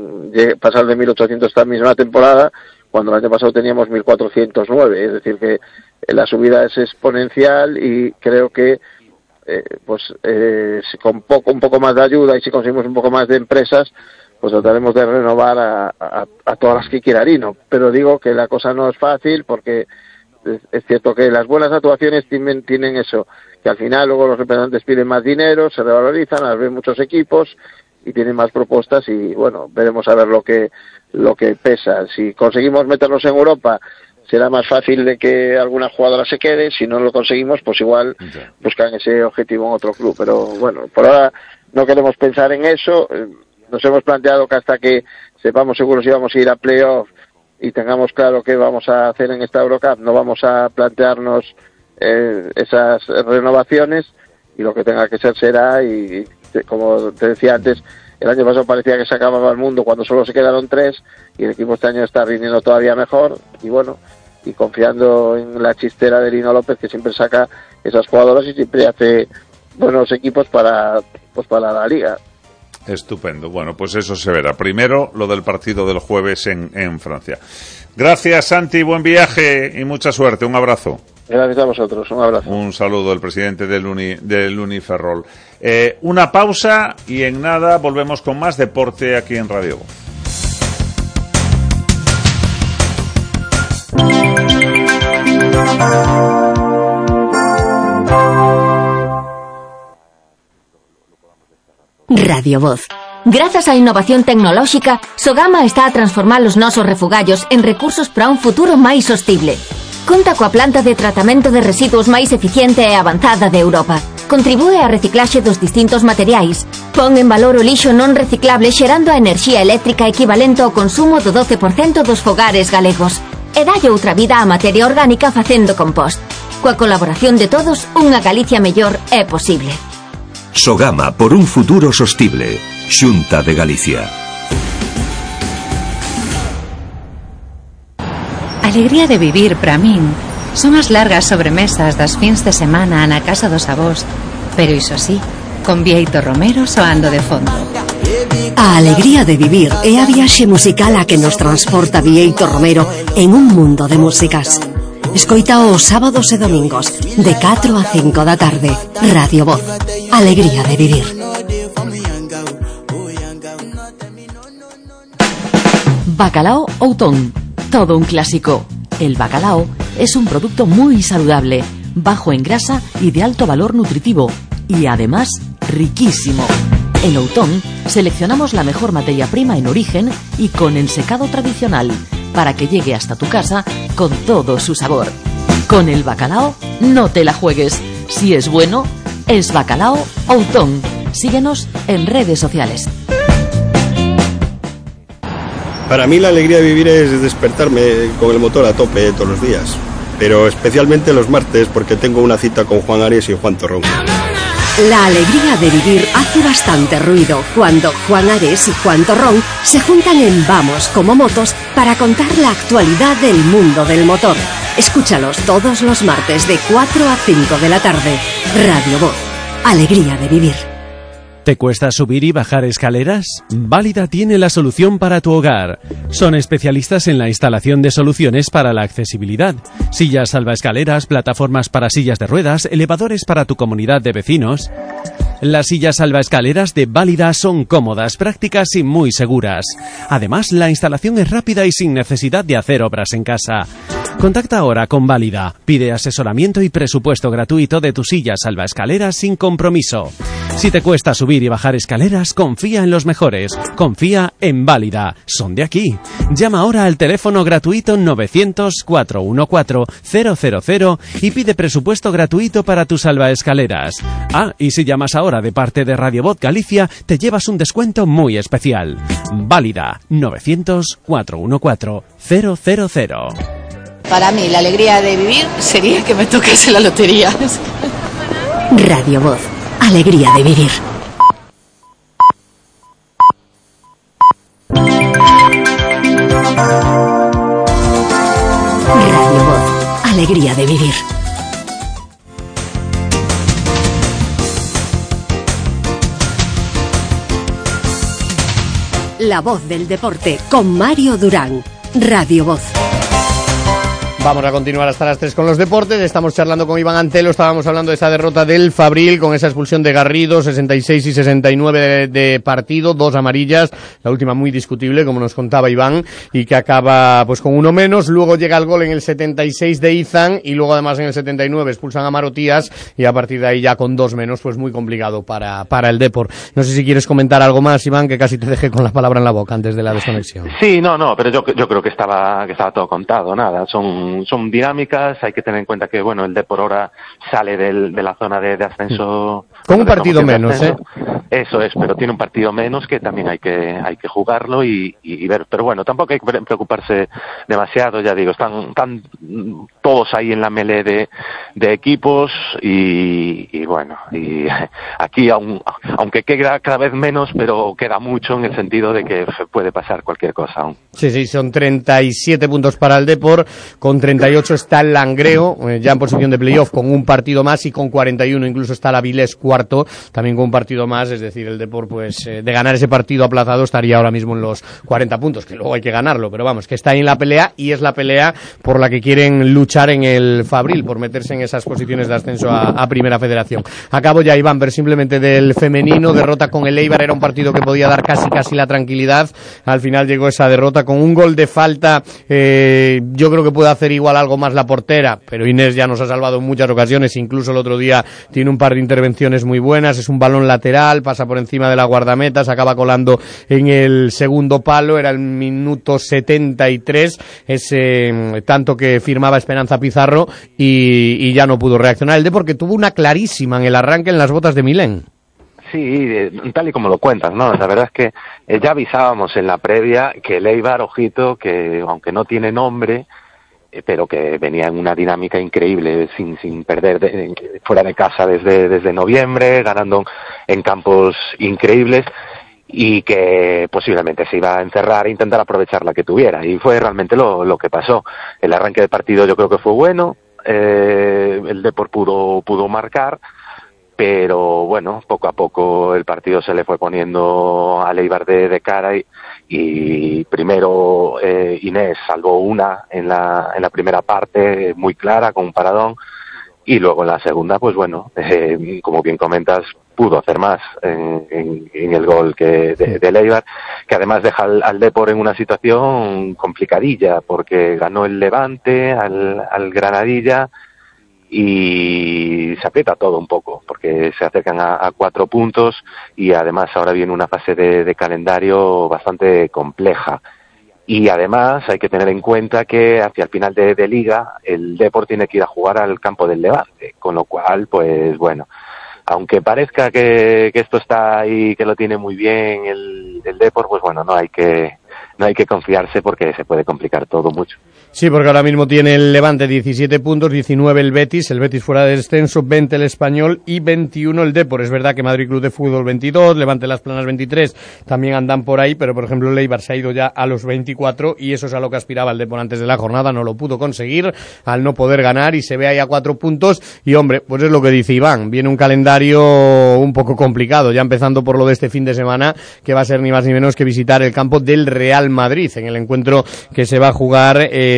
Speaker 7: en pasar de mil ochocientos esta misma temporada, cuando el año pasado teníamos mil cuatrocientos nueve? Es decir, que la subida es exponencial, y creo que eh, pues eh, si con poco, un poco más de ayuda, y si conseguimos un poco más de empresas, pues trataremos de renovar a, a, a todas las que quiera Lino. Pero digo que la cosa no es fácil, porque es, es cierto que las buenas actuaciones tienen, tienen eso, que al final luego los representantes piden más dinero, se revalorizan, las ven muchos equipos y tienen más propuestas, y bueno, veremos a ver lo que lo que pesa. Si conseguimos meternos en Europa, será más fácil de que alguna jugadora se quede. Si no lo conseguimos, pues igual buscan ese objetivo en otro club. Pero bueno, por ahora no queremos pensar en eso. Nos hemos planteado que hasta que sepamos seguros si vamos a ir a playoff y tengamos claro qué vamos a hacer en esta Eurocup, no vamos a plantearnos eh, esas renovaciones, y lo que tenga que ser será. Y como te decía antes, el año pasado parecía que se acababa el mundo cuando solo se quedaron tres, y el equipo este año está rindiendo todavía mejor, y bueno, y confiando en la chistera de Lino López, que siempre saca esas jugadoras y siempre hace buenos equipos para, pues para la liga.
Speaker 3: Estupendo. Bueno, pues eso se verá. Primero, lo del partido del jueves en, en Francia. Gracias, Santi, buen viaje y mucha suerte. Un abrazo.
Speaker 7: Gracias a vosotros, un abrazo.
Speaker 3: Un saludo del presidente del, Uni, del Uniferrol. Eh, una pausa y en nada volvemos con más deporte aquí en Radio Voz.
Speaker 1: Radio Voz. Gracias a innovación tecnolóxica, Sogama está a transformar los nosos refugallos en recursos para un futuro máis sostible. Conta coa planta de tratamento de residuos máis eficiente e avanzada de Europa. Contribúe á reciclaxe dos distintos materiais. Pon en valor o lixo non reciclable, xerando a enerxía eléctrica equivalente ao consumo do doce por cento dos fogares galegos. E dalle outra vida á materia orgánica facendo compost. Coa colaboración de todos, unha Galicia mellor é posible.
Speaker 8: Sogama, por un futuro sostible. Xunta de Galicia.
Speaker 9: Alegría de vivir, para min, son as largas sobremesas das fins de semana na casa dos avós, pero iso sí, con Bieito Romero soando de fondo.
Speaker 2: A alegría de vivir é a viaxe musical a que nos transporta Bieito Romero en un mundo de músicas. Escoita os sábados e domingos de catro a cinco da tarde. Radio Voz. Alegría de vivir.
Speaker 10: Bacalao Outón. Todo un clásico. El bacalao es un producto muy saludable, bajo en grasa y de alto valor nutritivo, y además riquísimo. En Outón seleccionamos la mejor materia prima en origen y con el secado tradicional, para que llegue hasta tu casa con todo su sabor. Con el bacalao no te la juegues. Si es bueno, es Bacalao Outón. Síguenos en redes sociales.
Speaker 11: Para mí la alegría de vivir es despertarme con el motor a tope todos los días, pero especialmente los martes, porque tengo una cita con Juan Ares y Juan Torrón.
Speaker 2: La alegría de vivir hace bastante ruido cuando Juan Ares y Juan Torrón se juntan en Vamos como Motos para contar la actualidad del mundo del motor. Escúchalos todos los martes de cuatro a cinco de la tarde. Radio Voz. Alegría de vivir.
Speaker 12: ¿Te cuesta subir y bajar escaleras? Válida tiene la solución para tu hogar. Son especialistas en la instalación de soluciones para la accesibilidad. Sillas salvaescaleras, plataformas para sillas de ruedas, elevadores para tu comunidad de vecinos. Las sillas salvaescaleras de Válida son cómodas, prácticas y muy seguras. Además, la instalación es rápida y sin necesidad de hacer obras en casa. Contacta ahora con Válida. Pide asesoramiento y presupuesto gratuito de tu silla salvaescaleras sin compromiso. Si te cuesta subir y bajar escaleras, confía en los mejores. Confía en Válida. Son de aquí. Llama ahora al teléfono gratuito novecientos, cuatrocientos catorce, cero cero cero y pide presupuesto gratuito para tu salvaescaleras. Ah, y si llamas ahora de parte de Radio Voz Galicia, te llevas un descuento muy especial. Válida. novecientos, cuatrocientos catorce, cero cero cero.
Speaker 13: Para mí, la alegría de vivir sería que me tocase la lotería.
Speaker 2: Radio Voz. Alegría de vivir. Radio Voz. Alegría de vivir. La voz del deporte con Mario Durán. Radio Voz.
Speaker 14: Vamos a continuar hasta las tres con los deportes. Estamos charlando con Iván Antelo. Estábamos hablando de esa derrota del Fabril con esa expulsión de Garrido, sesenta y seis y sesenta y nueve de, de partido, dos amarillas, la última muy discutible, como nos contaba Iván, y que acaba pues con uno menos. Luego llega el gol en el setenta y seis de Izan y luego además en el setenta y nueve expulsan a Marotías y a partir de ahí ya con dos menos, pues muy complicado para, para el Depor. No sé si quieres comentar algo más, Iván, que casi te dejé con la palabra en la boca antes de la desconexión.
Speaker 15: Sí, no, no, pero yo, yo creo que estaba, que estaba todo contado, nada, son son dinámicas, hay que tener en cuenta que, bueno, el Depor ahora sale del, de la zona de, de ascenso.
Speaker 14: Con un partido menos, ¿eh?
Speaker 15: Eso es, pero tiene un partido menos que también hay que hay que jugarlo y, y, y ver, pero bueno, tampoco hay que preocuparse demasiado, ya digo, están, están todos ahí en la melee de, de equipos y, y bueno, y aquí aún, aunque queda cada vez menos, pero queda mucho en el sentido de que puede pasar cualquier cosa aún.
Speaker 14: Sí, sí, son treinta y siete puntos para el Depor, con treinta y ocho está el Langreo, eh, ya en posición de playoff con un partido más, y con cuarenta y uno incluso está la Avilés cuarto, también con un partido más, es decir, el Depor pues eh, de ganar ese partido aplazado estaría ahora mismo en los cuarenta puntos, que luego hay que ganarlo, pero vamos, que está ahí en la pelea y es la pelea por la que quieren luchar en el Fabril, por meterse en esas posiciones de ascenso a, a Primera Federación. Acabo ya, Iván, ver simplemente del femenino, derrota con el Eibar, era un partido que podía dar casi casi la tranquilidad, al final llegó esa derrota con un gol de falta, eh, yo creo que puede hacer igual algo más la portera, pero Inés ya nos ha salvado en muchas ocasiones, incluso el otro día tiene un par de intervenciones muy buenas, es un balón lateral, pasa por encima de la guardameta, se acaba colando en el segundo palo, era el minuto setenta y tres, ese tanto que firmaba Esperanza Pizarro y, y ya no pudo reaccionar el Depor, porque tuvo una clarísima en el arranque en las botas de Milén.
Speaker 15: Sí, tal y como lo cuentas, ¿no? La verdad es que eh, ya avisábamos en la previa que el Eibar, ojito, que aunque no tiene nombre, eh, pero que venía en una dinámica increíble, sin sin perder de, fuera de casa desde desde noviembre, ganando en campos increíbles, y que posiblemente se iba a encerrar e intentar aprovechar la que tuviera, y fue realmente lo, lo que pasó. El arranque del partido yo creo que fue bueno, eh, el Depor pudo, pudo marcar, pero bueno, poco a poco el partido se le fue poniendo al Eibar de, de cara y, y primero eh, Inés salvó una en la, en la primera parte muy clara con un paradón, y luego en la segunda, pues bueno, eh, como bien comentas, pudo hacer más en, en, en el gol que de, de Eibar, que además deja al, al Depor en una situación complicadilla, porque ganó el Levante al, al Granadilla y se aprieta todo un poco, porque se acercan a, a cuatro puntos y además ahora viene una fase de, de calendario bastante compleja. Y además hay que tener en cuenta que hacia el final de, de Liga el Depor tiene que ir a jugar al campo del Levante, con lo cual, pues bueno, aunque parezca que, que esto está ahí, que lo tiene muy bien el, el Depor, pues bueno, no hay que no hay que confiarse porque se puede complicar todo mucho.
Speaker 14: Sí, porque ahora mismo tiene el Levante diecisiete puntos, diecinueve el Betis, el Betis fuera de descenso, veinte el Español y veintiuno el Depor. Es verdad que Madrid Club de Fútbol veintidós, Levante Las Planas veintitrés, también andan por ahí, pero por ejemplo el Eibar se ha ido ya a los veinticuatro y eso es a lo que aspiraba el Depor antes de la jornada, no lo pudo conseguir al no poder ganar y se ve ahí a cuatro puntos y hombre, pues es lo que dice Iván, viene un calendario un poco complicado, ya empezando por lo de este fin de semana, que va a ser ni más ni menos que visitar el campo del Real Madrid, en el encuentro que se va a jugar el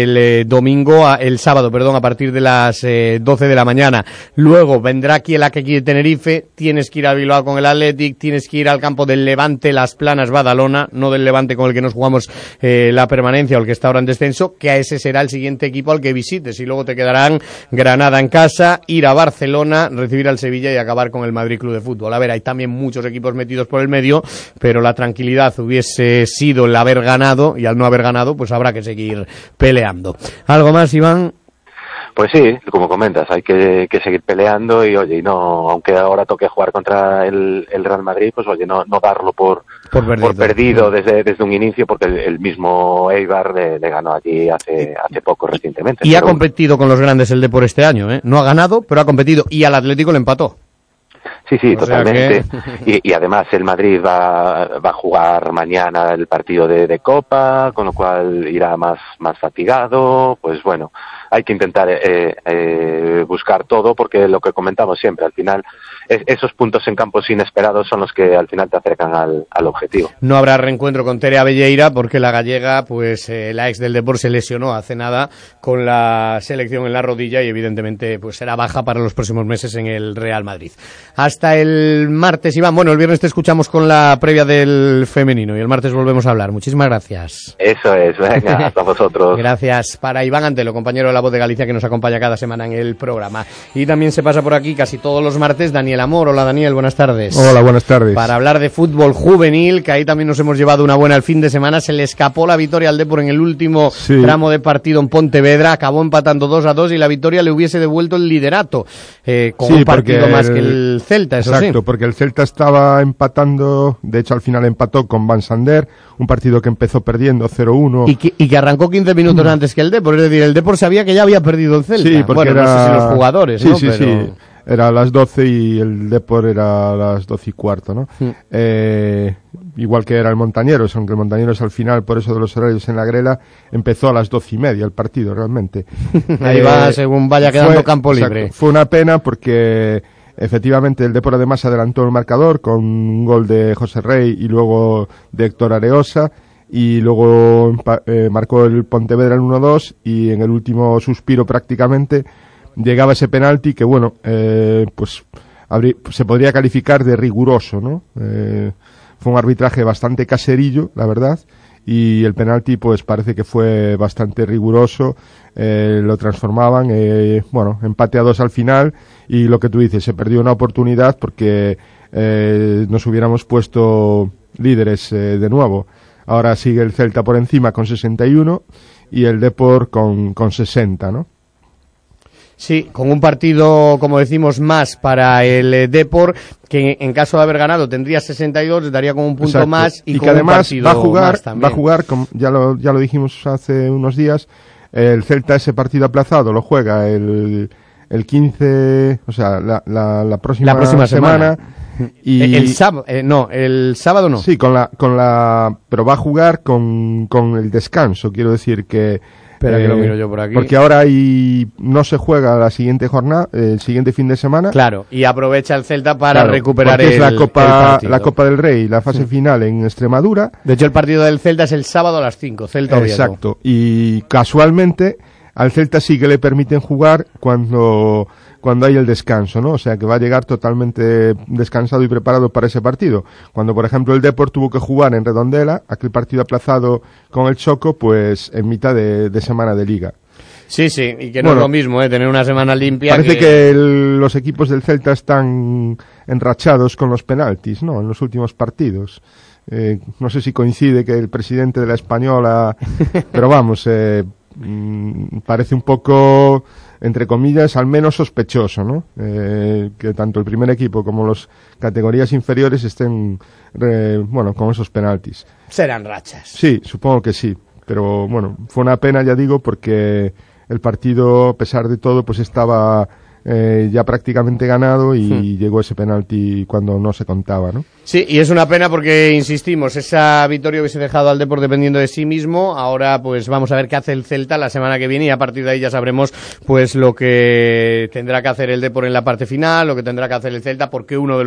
Speaker 14: el eh, domingo, a, el sábado, perdón, a partir de las eh, doce de la mañana. Luego vendrá aquí el Athletic de Tenerife, tienes que ir a Bilbao con el Athletic, tienes que ir al campo del Levante Las Planas Badalona, no del Levante con el que nos jugamos eh, la permanencia o el que está ahora en descenso, que a ese será el siguiente equipo al que visites, y luego te quedarán Granada en casa, ir a Barcelona, recibir al Sevilla y acabar con el Madrid Club de Fútbol. A ver, hay también muchos equipos metidos por el medio, pero la tranquilidad hubiese sido el haber ganado, y al no haber ganado, pues habrá que seguir peleando. ¿Algo más, Iván?
Speaker 15: Pues sí, como comentas, hay que, que seguir peleando y, oye, y no, aunque ahora toque jugar contra el, el Real Madrid, pues, oye, no, no darlo por,
Speaker 14: por perdido,
Speaker 15: por perdido desde, desde un inicio, porque el, el mismo Eibar le, le ganó allí hace, hace poco, recientemente.
Speaker 14: Y
Speaker 15: pero,
Speaker 14: ha competido con los grandes el Depor este año, ¿eh? No ha ganado, pero ha competido, y al Atlético le empató.
Speaker 15: Sí, sí,
Speaker 14: o
Speaker 15: totalmente.
Speaker 14: Que...
Speaker 15: Y, y además el Madrid va, va a jugar mañana el partido de, de Copa, con lo cual irá más, más fatigado. Pues bueno, hay que intentar eh, eh, buscar todo, porque lo que comentamos siempre, al final, es, esos puntos en campos inesperados son los que al final te acercan al, al objetivo.
Speaker 14: No habrá reencuentro con Tere Abelleira, porque la gallega, pues eh, la ex del Depor, se lesionó hace nada con la selección en la rodilla, y evidentemente pues será baja para los próximos meses en el Real Madrid. Hasta el martes, Iván. Bueno, el viernes te escuchamos con la previa del femenino y el martes volvemos a hablar. Muchísimas gracias.
Speaker 15: Eso es, venga, hasta vosotros.
Speaker 14: Gracias para Iván Antelo, compañero de La Voz de Galicia, que nos acompaña cada semana en el programa. Y también se pasa por aquí casi todos los martes Daniel Amor. Hola, Daniel, buenas tardes.
Speaker 16: Hola, buenas tardes.
Speaker 14: Para hablar de fútbol juvenil, que ahí también nos hemos llevado una buena el fin de semana. Se le escapó la victoria al Depor en el último sí. tramo de partido en Pontevedra, acabó empatando dos a dos y la victoria le hubiese devuelto el liderato, eh, con sí, un partido más el... que el Celta, eso
Speaker 16: Exacto,
Speaker 14: sí.
Speaker 16: porque el Celta estaba empatando, de hecho al final empató con Van Sander, un partido que empezó perdiendo cero uno.
Speaker 14: Y que, y que arrancó quince minutos mm. antes que el Depor, es decir, el Depor sabía que ya había perdido el Celta.
Speaker 16: Sí, porque
Speaker 14: bueno,
Speaker 16: era...
Speaker 14: no sé si los jugadores,
Speaker 16: sí,
Speaker 14: ¿no?
Speaker 16: Sí,
Speaker 14: Pero...
Speaker 16: sí, era a las doce y el Depor era a las doce y cuarto, ¿no? Mm. Eh, igual que era el Montañeros, aunque el Montañeros al final, por eso de los horarios en la grela, empezó a las doce y media el partido, realmente.
Speaker 14: Ahí eh, va, según vaya quedando fue, campo libre.
Speaker 16: Exacto, fue una pena porque... Efectivamente, el Depor además adelantó el marcador con un gol de José Rey y luego de Héctor Areosa, y luego eh, marcó el Pontevedra el uno dos, y en el último suspiro prácticamente llegaba ese penalti que, bueno, eh, pues habría, se podría calificar de riguroso, ¿no? Eh, fue un arbitraje bastante caserillo, la verdad, y el penalti pues parece que fue bastante riguroso, eh, lo transformaban, eh, bueno, empate a dos al final, y lo que tú dices, se perdió una oportunidad porque eh, nos hubiéramos puesto líderes eh, de nuevo. Ahora sigue el Celta por encima con sesenta y uno y el Depor con, con sesenta, ¿no?
Speaker 14: Sí, con un partido, como decimos, más para el eh, Depor, que en caso de haber ganado tendría sesenta y dos, le daría como un punto
Speaker 16: Exacto.
Speaker 14: más, y,
Speaker 16: y
Speaker 14: con
Speaker 16: que además
Speaker 14: un
Speaker 16: va a jugar,
Speaker 14: va
Speaker 16: a jugar, como ya lo, ya lo dijimos hace unos días, el Celta ese partido aplazado lo juega el, el quince, o sea, la, la, la próxima,
Speaker 14: la próxima semana.
Speaker 16: semana. Y
Speaker 14: el sábado, eh, no, el sábado no.
Speaker 16: Sí, con la, con la, pero va a jugar con, con el descanso, quiero decir que
Speaker 14: Espera eh, que lo miro yo por aquí.
Speaker 16: Porque ahora hay, no se juega la siguiente jornada, el siguiente fin de semana.
Speaker 14: Claro, y aprovecha el Celta para claro, recuperar el,
Speaker 16: es la Copa,
Speaker 14: el
Speaker 16: la Copa del Rey, la fase sí. final en Extremadura.
Speaker 14: De hecho, el partido del Celta es el sábado a las cinco, Celta Oviedo.
Speaker 16: Exacto, y casualmente al Celta sí que le permiten jugar cuando, cuando hay el descanso, ¿no? O sea que va a llegar totalmente descansado y preparado para ese partido. Cuando, por ejemplo, el Depor tuvo que jugar en Redondela, aquel partido aplazado con el Choco, pues en mitad de, de semana de liga.
Speaker 14: Sí, sí, y que no bueno, es lo mismo, ¿eh? Tener una semana limpia.
Speaker 16: Parece que,
Speaker 14: que
Speaker 16: el, los equipos del Celta están enrachados con los penaltis, ¿no? En los últimos partidos. Eh, no sé si coincide que el presidente de la Española, pero vamos, eh, mm, parece un poco, entre comillas, al menos sospechoso, ¿no? Eh, que tanto el primer equipo como las categorías inferiores estén, eh, bueno, con esos penaltis.
Speaker 14: Serán rachas.
Speaker 16: Sí, supongo que sí, pero bueno, fue una pena, ya digo, porque el partido, a pesar de todo, pues estaba eh, ya prácticamente ganado y hmm. llegó ese penalti cuando no se contaba, ¿no?
Speaker 14: Sí, y es una pena porque, insistimos, esa victoria hubiese dejado al Depor dependiendo de sí mismo. Ahora pues vamos a ver qué hace el Celta la semana que viene y a partir de ahí ya sabremos pues lo que tendrá que hacer el Depor en la parte final, lo que tendrá que hacer el Celta, porque uno de los dos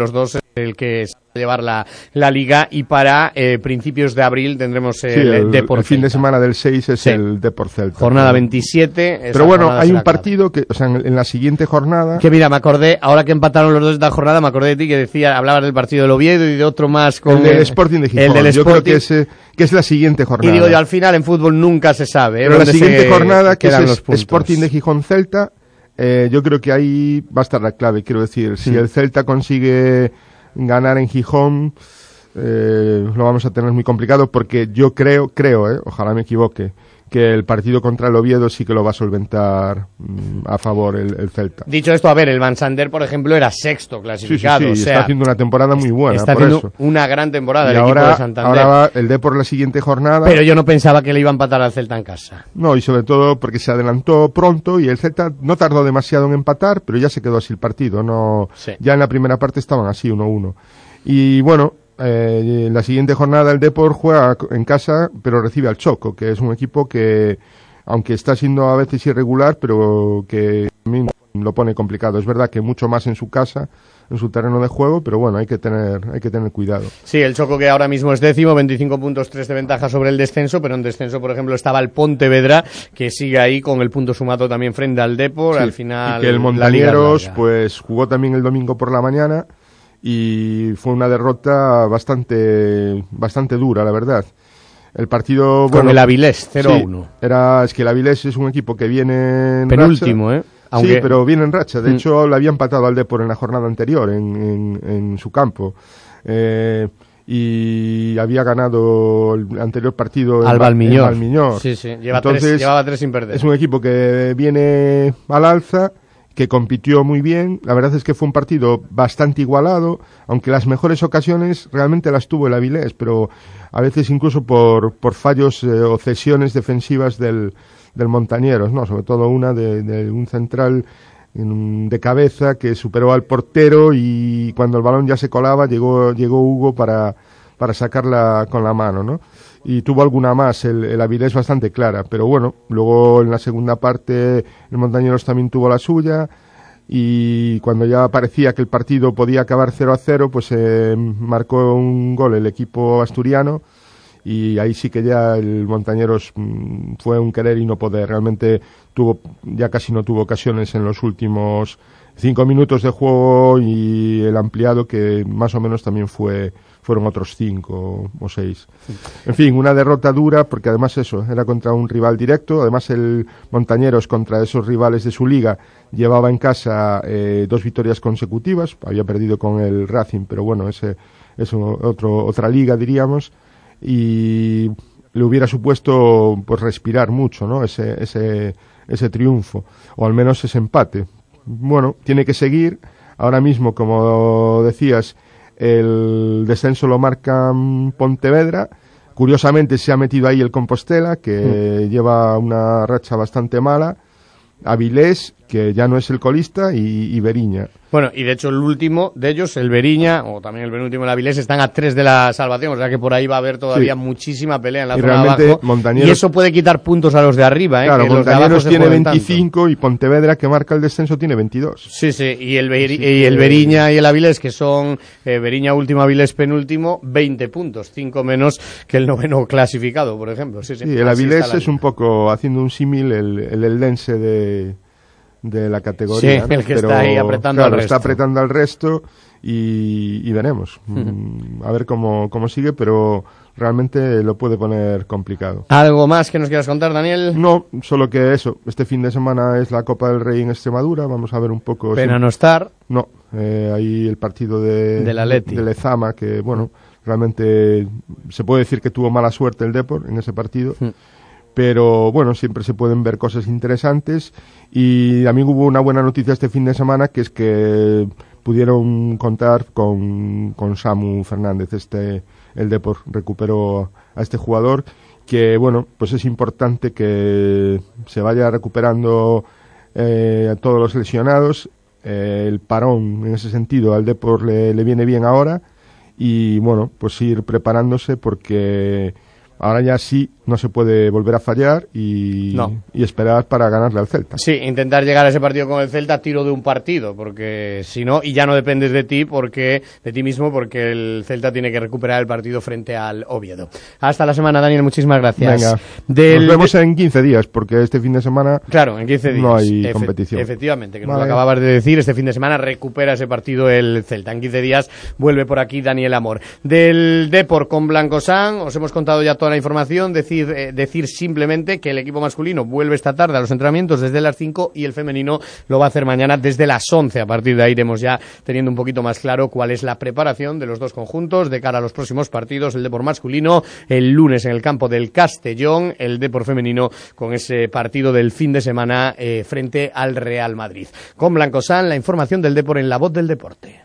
Speaker 14: el que es llevar la, la liga, y para eh, principios de abril tendremos el,
Speaker 16: sí, el,
Speaker 14: Depor
Speaker 16: el fin de semana del seis es sí. el Depor Celta.
Speaker 14: Jornada veintisiete.
Speaker 16: Pero bueno, hay un partido que, o sea, en, en la siguiente jornada...
Speaker 14: Que mira, me acordé, ahora que empataron los dos de la jornada, me acordé de ti que decía, hablabas del partido del Oviedo y de otro más con...
Speaker 16: El del Sporting de Gijón.
Speaker 14: El del
Speaker 16: Yo
Speaker 14: Sporting.
Speaker 16: creo que es, que es la siguiente jornada.
Speaker 14: Y digo yo, al final en fútbol nunca se sabe. ¿eh?
Speaker 16: Pero la siguiente jornada, que es
Speaker 14: los
Speaker 16: Sporting de Gijón Celta, eh, yo creo que ahí va a estar la clave. Quiero decir, si mm. el Celta consigue ganar en Gijón... Eh, lo vamos a tener muy complicado, porque yo creo, creo, eh, ojalá me equivoque, que el partido contra el Oviedo sí que lo va a solventar mm, a favor el, el Celta.
Speaker 14: Dicho esto, a ver, el Van Sander, por ejemplo, era sexto clasificado.
Speaker 16: Sí, sí, sí,
Speaker 14: o sea,
Speaker 16: está haciendo una temporada muy buena.
Speaker 14: Está
Speaker 16: por
Speaker 14: haciendo
Speaker 16: eso.
Speaker 14: una gran temporada
Speaker 16: y
Speaker 14: el
Speaker 16: ahora,
Speaker 14: equipo de Santander.
Speaker 16: Ahora va el Depor la siguiente jornada.
Speaker 14: Pero yo no pensaba que le iba a empatar al Celta en casa.
Speaker 16: No, y sobre todo porque se adelantó pronto y el Celta no tardó demasiado en empatar, pero ya se quedó así el partido. No, sí. Ya en la primera parte estaban así, uno a uno. Y bueno... Eh, en la siguiente jornada el Depor juega en casa, pero recibe al Choco, que es un equipo que, aunque está siendo a veces irregular, pero que también lo pone complicado. Es verdad que mucho más en su casa, en su terreno de juego, pero bueno, hay que tener, hay que tener cuidado.
Speaker 14: Sí, el Choco, que ahora mismo es décimo, veinticinco puntos, tres de ventaja sobre el descenso, pero en descenso, por ejemplo, estaba el Pontevedra, que sigue ahí con el punto sumado también frente al Depor. Sí, al final,
Speaker 16: y que el Montañeros pues jugó también el domingo por la mañana, y fue una derrota bastante bastante dura, la verdad. El partido,
Speaker 14: con
Speaker 16: bueno,
Speaker 14: el Avilés cero a uno.
Speaker 16: Sí, era, es que el Avilés es un equipo que viene en
Speaker 14: penúltimo,
Speaker 16: racha.
Speaker 14: ¿eh? Aunque...
Speaker 16: Sí, pero viene en racha. De
Speaker 14: mm.
Speaker 16: hecho, le había empatado al Depor en la jornada anterior, en, en, en su campo. Eh, y había ganado el anterior partido
Speaker 14: al Valmiñor.
Speaker 16: Valmiñor.
Speaker 14: Sí, sí. Lleva Entonces, tres, llevaba tres sin perder.
Speaker 16: Es un equipo que viene al alza, que compitió muy bien. La verdad es que fue un partido bastante igualado, aunque las mejores ocasiones realmente las tuvo el Avilés, pero a veces incluso por, por fallos eh, o cesiones defensivas del, del Montañeros, ¿no? Sobre todo una de, de un central en, de cabeza que superó al portero, y cuando el balón ya se colaba llegó, llegó Hugo para, para sacarla con la mano, ¿no? Y tuvo alguna más, el, el Avilés bastante clara, pero bueno, luego en la segunda parte el Montañeros también tuvo la suya, y cuando ya parecía que el partido podía acabar cero a cero, pues eh, marcó un gol el equipo asturiano, y ahí sí que ya el Montañeros mmm, fue un querer y no poder. Realmente tuvo, ya casi no tuvo ocasiones en los últimos cinco minutos de juego, y el ampliado, que más o menos también fue fueron otros cinco o seis. En fin, una derrota dura, porque además eso, era contra un rival directo. Además el Montañeros, contra esos rivales de su liga, llevaba en casa eh, dos victorias consecutivas. Había perdido con el Racing, pero bueno, ese es otro, otra liga, diríamos, y le hubiera supuesto pues respirar mucho, ¿no? Ese, ese, ese triunfo, o al menos ese empate. Bueno, tiene que seguir. Ahora mismo, como decías, el descenso lo marca Pontevedra. Curiosamente se ha metido ahí el Compostela, que mm. lleva una racha bastante mala. Avilés, que ya no es el colista, y, y Beriña.
Speaker 14: Bueno, y de hecho el último de ellos, el Beriña, o también el penúltimo, el Avilés, están a tres de la salvación, o sea que por ahí va a haber todavía sí. muchísima pelea en la
Speaker 16: y
Speaker 14: zona de abajo,
Speaker 16: Montañeros...
Speaker 14: y eso puede quitar puntos a los de arriba, ¿eh?
Speaker 16: Claro,
Speaker 14: que
Speaker 16: Montañeros
Speaker 14: los de
Speaker 16: tiene veinticinco tanto. Y Pontevedra, que marca el descenso, tiene veintidós.
Speaker 14: Sí, sí, y el, Beri... sí, y el Beriña y el Avilés, que son eh, Beriña último, Avilés penúltimo, veinte puntos, cinco menos que el noveno clasificado, por ejemplo. Sí, sí,
Speaker 16: sí, el Avilés es un poco, haciendo un símil, el, el Eldense de... de la categoría,
Speaker 14: sí,
Speaker 16: ¿no?
Speaker 14: el que
Speaker 16: Pero,
Speaker 14: está ahí apretando
Speaker 16: claro,
Speaker 14: al resto.
Speaker 16: está apretando al resto, y, y veremos uh-huh. a ver cómo, cómo sigue, pero realmente lo puede poner complicado.
Speaker 14: ¿Algo más que nos quieras contar, Daniel?
Speaker 16: No, solo que eso, este fin de semana es la Copa del Rey en Extremadura, vamos a ver un poco...
Speaker 14: Pena
Speaker 16: si...
Speaker 14: no estar.
Speaker 16: No, eh, ahí el partido de,
Speaker 14: de, la Leti.
Speaker 16: de Lezama, que bueno, realmente se puede decir que tuvo mala suerte el Depor en ese partido. Uh-huh. Pero bueno, siempre se pueden ver cosas interesantes, y también hubo una buena noticia este fin de semana, que es que pudieron contar con, con Samu Fernández. Este, el Depor recuperó a este jugador, que bueno, pues es importante que se vaya recuperando eh, a todos los lesionados. Eh, el parón en ese sentido al Depor le, le viene bien ahora, y bueno, pues ir preparándose, porque Ahora ya sí no se puede volver a fallar y,
Speaker 14: no.
Speaker 16: y esperar para ganarle al Celta.
Speaker 14: Sí, intentar llegar a ese partido con el Celta a tiro de un partido, porque si no, y ya no dependes de ti, porque de ti mismo, porque el Celta tiene que recuperar el partido frente al Oviedo. Hasta la semana, Daniel, muchísimas gracias.
Speaker 16: Venga,
Speaker 14: Del...
Speaker 16: nos vemos en quince días, porque este fin de semana
Speaker 14: claro, en quince días
Speaker 16: no hay
Speaker 14: Efe-
Speaker 16: competición.
Speaker 14: Efectivamente, que
Speaker 16: vale.
Speaker 14: nos lo acababas de decir, este fin de semana recupera ese partido el Celta. En quince días vuelve por aquí Daniel Amor. Del Depor con Blancosán, os hemos contado ya toda la información, decir, eh, decir simplemente que el equipo masculino vuelve esta tarde a los entrenamientos desde las cinco y el femenino lo va a hacer mañana desde las once. A partir de ahí iremos ya teniendo un poquito más claro cuál es la preparación de los dos conjuntos de cara a los próximos partidos. El Depor masculino el lunes en el campo del Castellón, el Depor femenino con ese partido del fin de semana eh, frente al Real Madrid. Con Blancosán, la información del Depor en La Voz del Deporte.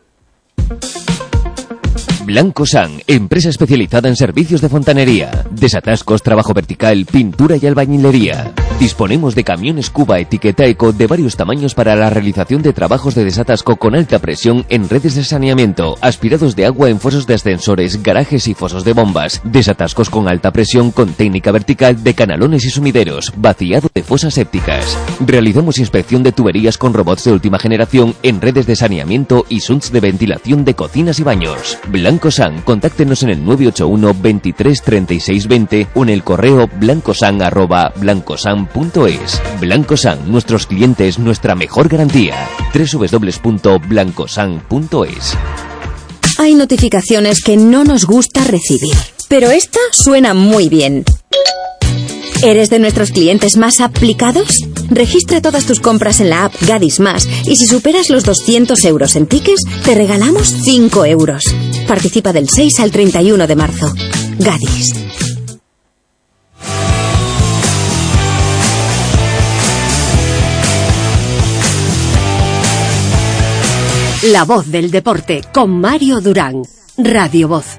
Speaker 17: Blancosán, empresa especializada en servicios de fontanería, desatascos, trabajo vertical, pintura y albañilería. Disponemos de camiones Cuba etiqueta eco de varios tamaños para la realización de trabajos de desatasco con alta presión en redes de saneamiento, aspirados de agua en fosos de ascensores, garajes y fosos de bombas, desatascos con alta presión con técnica vertical de canalones y sumideros, vaciado de fosas sépticas. Realizamos inspección de tuberías con robots de última generación en redes de saneamiento y shunts de ventilación de cocinas y baños. Blancosán, contáctenos en el nueve ocho uno veintitrés treinta y seis veinte o en el correo blancosan arroba blancosan punto es. Blancosán, nuestros clientes, nuestra mejor garantía. doble u doble u doble u punto blancosan punto es.
Speaker 1: Hay notificaciones que no nos gusta recibir, pero esta suena muy bien. ¿Eres de nuestros clientes más aplicados? Registra todas tus compras en la app Gadis Más y si superas los doscientos euros en tickets, te regalamos cinco euros. Participa del seis al treinta y uno de marzo. Gadis.
Speaker 2: La Voz del Deporte con Mario Durán. Radio Voz.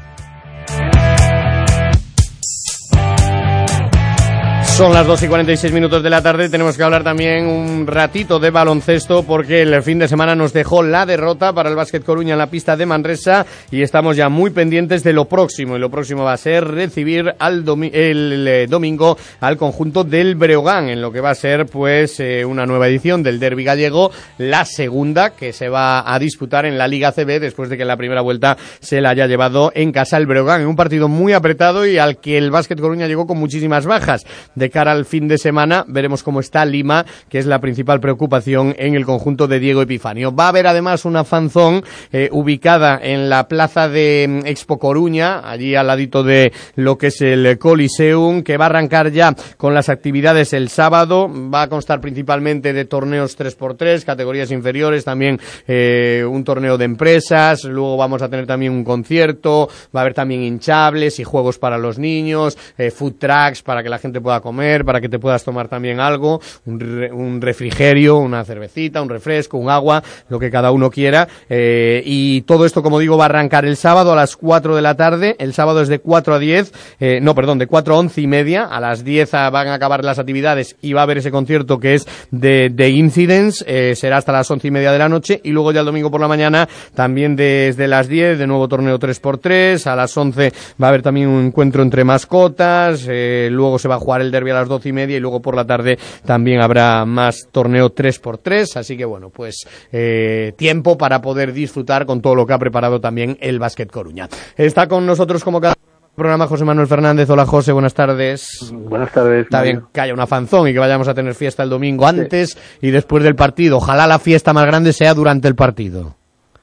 Speaker 14: Son las dos y cuarenta y seis minutos de la tarde. Tenemos que hablar también un ratito de baloncesto porque el fin de semana nos dejó la derrota para el Básquet Coruña en la pista de Manresa y estamos ya muy pendientes de lo próximo. Y lo próximo va a ser recibir al domi- el eh, domingo al conjunto del Breogán en lo que va a ser pues eh, una nueva edición del Derbi gallego, la segunda que se va a disputar en la Liga C B después de que en la primera vuelta se la haya llevado en casa el Breogán en un partido muy apretado y al que el Básquet Coruña llegó con muchísimas bajas. De cara al fin de semana veremos cómo está Lima, que es la principal preocupación en el conjunto de Diego Epifanio. Va a haber además una fanzón eh, ubicada en la plaza de Expo Coruña, allí al ladito de lo que es el Coliseum, que va a arrancar ya con las actividades el sábado. Va a constar principalmente de torneos tres por tres, categorías inferiores, también eh, un torneo de empresas, luego vamos a tener también un concierto, va a haber también hinchables y juegos para los niños, eh, food trucks para que la gente pueda comer, para que te puedas tomar también algo, un, re, un refrigerio, una cervecita, un refresco, un agua, lo que cada uno quiera, eh, y todo esto, como digo, va a arrancar el sábado a las cuatro de la tarde. El sábado es de cuatro a diez, eh, no, perdón, de cuatro a once y media, a las diez a, van a acabar las actividades y va a haber ese concierto que es de, de Incidents, eh, será hasta las once y media de la noche, y luego ya el domingo por la mañana, también desde las diez, de nuevo torneo tres por tres, a las once va a haber también un encuentro entre mascotas, eh, luego se va a jugar el derbi a las doce y media y luego por la tarde también habrá más torneo tres por tres, así que bueno, pues eh, tiempo para poder disfrutar con todo lo que ha preparado también el Básquet Coruña. Está con nosotros como cada programa José Manuel Fernández. Hola José, buenas tardes.
Speaker 18: Buenas tardes.
Speaker 14: Está bien que haya una fanzón y que vayamos a tener fiesta el domingo antes sí. y después del partido. Ojalá la fiesta más grande sea durante el partido.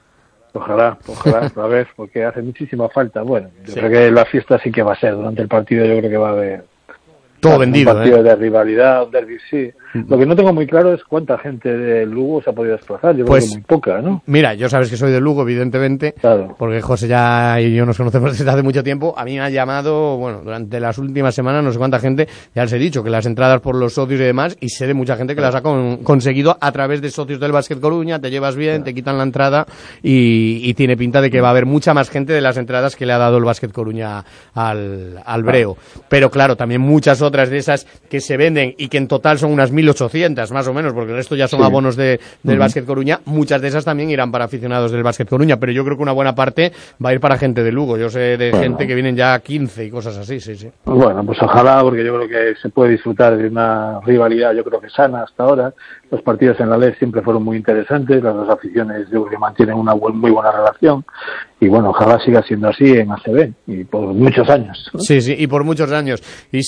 Speaker 18: Ojalá, ojalá, a ver, porque hace muchísima falta. Bueno, yo sí. creo que la fiesta sí que va a ser durante el partido, yo creo que va a haber
Speaker 14: todo vendido,
Speaker 18: un partido
Speaker 14: ¿eh?
Speaker 18: de rivalidad, un derbi, sí. Lo que no tengo muy claro es cuánta gente de Lugo se ha podido desplazar. Yo
Speaker 14: pues,
Speaker 18: creo que muy poca, ¿no?
Speaker 14: Mira, yo sabes que soy de Lugo, evidentemente,
Speaker 18: claro.
Speaker 14: porque José ya y yo nos conocemos desde hace mucho tiempo. A mí me ha llamado, bueno, durante las últimas semanas, no sé cuánta gente, ya les he dicho que las entradas por los socios y demás, y sé de mucha gente que las ha con, conseguido a través de socios del Básquet Coruña, te llevas bien, claro. te quitan la entrada, y, y tiene pinta de que va a haber mucha más gente de las entradas que le ha dado el Básquet Coruña al, al Breo. Pero claro, también muchas otras de esas que se venden y que en total son unas mil mil ochocientas más o menos, porque el resto ya son
Speaker 18: Sí.
Speaker 14: abonos de, del
Speaker 18: Uh-huh.
Speaker 14: Básquet Coruña. Muchas de esas también irán para aficionados del Básquet Coruña, pero yo creo que una buena parte va a ir para gente de Lugo. Yo sé de
Speaker 18: Bueno.
Speaker 14: gente que vienen ya quince y cosas así, sí, sí.
Speaker 18: Bueno, pues ojalá, porque yo creo que se puede disfrutar de una rivalidad, yo creo que sana hasta ahora. Los partidos en la L E D siempre fueron muy interesantes, las dos aficiones yo creo que mantienen una buen, muy buena relación, y bueno, ojalá siga siendo así en A C B, y por muchos años, ¿no?
Speaker 14: Sí, sí, y por muchos años. Y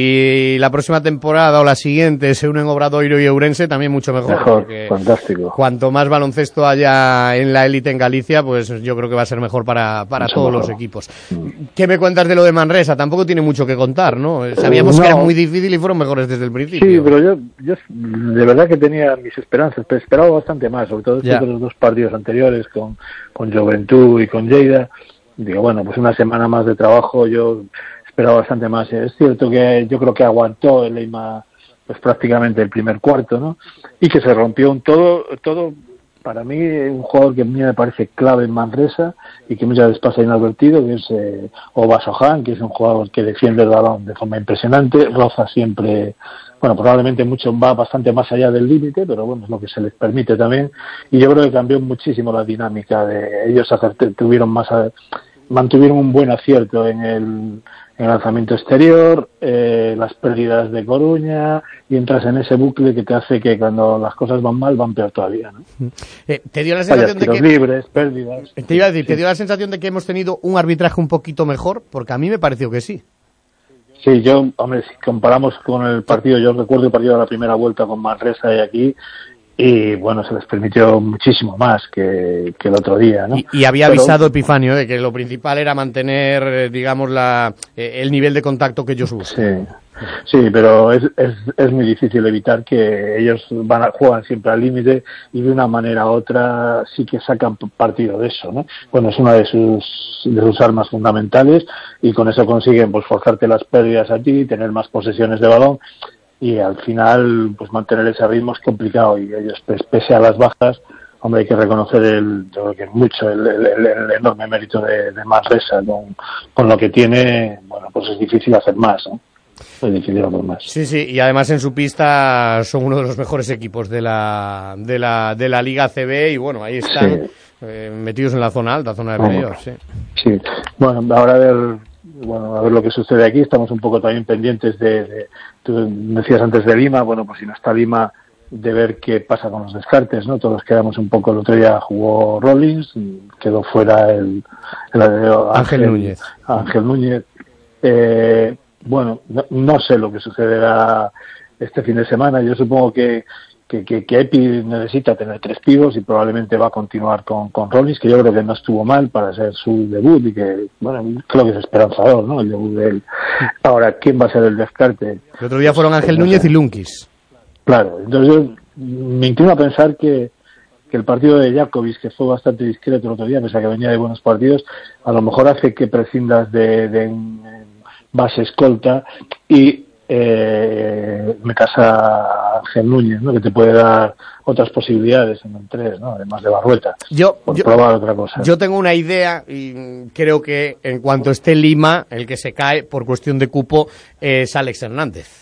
Speaker 14: si la próxima temporada o la siguiente se unen Obradoiro y Ourense, también mucho mejor.
Speaker 18: Mejor,
Speaker 14: porque
Speaker 18: fantástico.
Speaker 14: cuanto más baloncesto haya en la élite en Galicia, pues yo creo que va a ser mejor para, para
Speaker 18: Mucho
Speaker 14: todos
Speaker 18: mejor.
Speaker 14: los equipos. ¿Qué me cuentas de lo de Manresa? Tampoco tiene mucho que contar, ¿no? Sabíamos
Speaker 18: no.
Speaker 14: que era muy difícil y fueron mejores desde el principio.
Speaker 18: Sí, pero yo, yo de verdad que tenía mis esperanzas, pero esperaba bastante más, sobre todo después
Speaker 14: Ya.
Speaker 18: de los dos partidos anteriores con, con Juventud y con Lleida. Digo, bueno, pues una semana más de trabajo, yo esperaba bastante más. Es cierto que yo creo que aguantó el Leima pues prácticamente el primer cuarto, ¿no? Y que se rompió un todo, todo para mí un jugador que a mí me parece clave en Manresa y que muchas veces pasa inadvertido, que es eh, Oba Sohan, que es un jugador que defiende el balón de forma impresionante, roza siempre, bueno, probablemente mucho va bastante más allá del límite, pero bueno, es lo que se les permite también, y yo creo que cambió muchísimo la dinámica de ellos, acerte, tuvieron más a, mantuvieron un buen acierto en el, en el lanzamiento exterior, eh, las pérdidas de Coruña, y entras en ese bucle que te hace que cuando las cosas van mal van peor todavía, ¿no?
Speaker 14: Eh, ¿Te dio la
Speaker 18: Vaya,
Speaker 14: sensación de
Speaker 18: tiros
Speaker 14: que...
Speaker 18: libres, pérdidas.
Speaker 14: Te iba a decir, ¿te dio la sensación de que hemos tenido un arbitraje un poquito mejor? Porque a mí me pareció que sí.
Speaker 18: Sí, yo, hombre, si comparamos con el partido, yo recuerdo el partido de la primera vuelta con Manresa y aquí, y bueno, se les permitió muchísimo más que, que el otro día, ¿no?
Speaker 14: Y, y había
Speaker 18: Pero-
Speaker 14: avisado Epifanio de que lo principal era mantener, eh, digamos, la, eh, el nivel de contacto que ellos buscan.
Speaker 18: Sí, sí, pero es, es, es muy difícil evitar que ellos van a, juegan siempre al límite y de una manera u otra sí que sacan p- partido de eso, ¿no? Bueno, es una de sus, de sus armas fundamentales y con eso consiguen pues forzarte las pérdidas a ti, tener más posesiones de balón y al final pues mantener ese ritmo es complicado y ellos pues, pese a las bajas, hombre, hay que reconocer el, yo creo que mucho el, el, el, el enorme mérito de, de Manresa con, con lo que tiene, bueno, pues es difícil hacer más, ¿no? Es difícil hacer más.
Speaker 14: Sí, sí, y además en su pista son uno de los mejores equipos de la, de la, de la Liga A C B y bueno, ahí están
Speaker 18: Sí.
Speaker 14: eh, metidos en la zona alta, zona de
Speaker 18: Vamos.
Speaker 14: playoff, sí.
Speaker 18: Sí, bueno, ahora a ver, bueno, a ver lo que sucede aquí. Estamos un poco también pendientes de, de tú decías antes de Lima, bueno, pues si no está Lima, de ver qué pasa con los descartes, ¿no? Todos quedamos un poco, el otro día jugó Rollins, quedó fuera el, el, el
Speaker 14: Ángel Núñez.
Speaker 18: Ángel Núñez. Eh, bueno, no, no sé lo que sucederá este fin de semana. Yo supongo que que, que, que Epi necesita tener tres pibos y probablemente va a continuar con, con Rollins, que yo creo que no estuvo mal para ser su debut y que, bueno, creo que es esperanzador, ¿no? El debut de él. Ahora, ¿quién va a ser el descarte?
Speaker 14: El otro día fueron Ángel Núñez y Lunkis.
Speaker 18: Claro, entonces yo me inclino a pensar que, que el partido de Jakovic, que fue bastante discreto el otro día, pese a que venía de buenos partidos, a lo mejor hace que prescindas de, de un base escolta y eh, metas a Ángel Núñez, ¿no? Que te puede dar otras posibilidades en el tres, ¿no? Además de Barrueta.
Speaker 14: Yo,
Speaker 18: por
Speaker 14: yo,
Speaker 18: probar otra cosa.
Speaker 14: Yo tengo una idea y creo que en cuanto esté Lima, el que se cae por cuestión de cupo es Alex Hernández.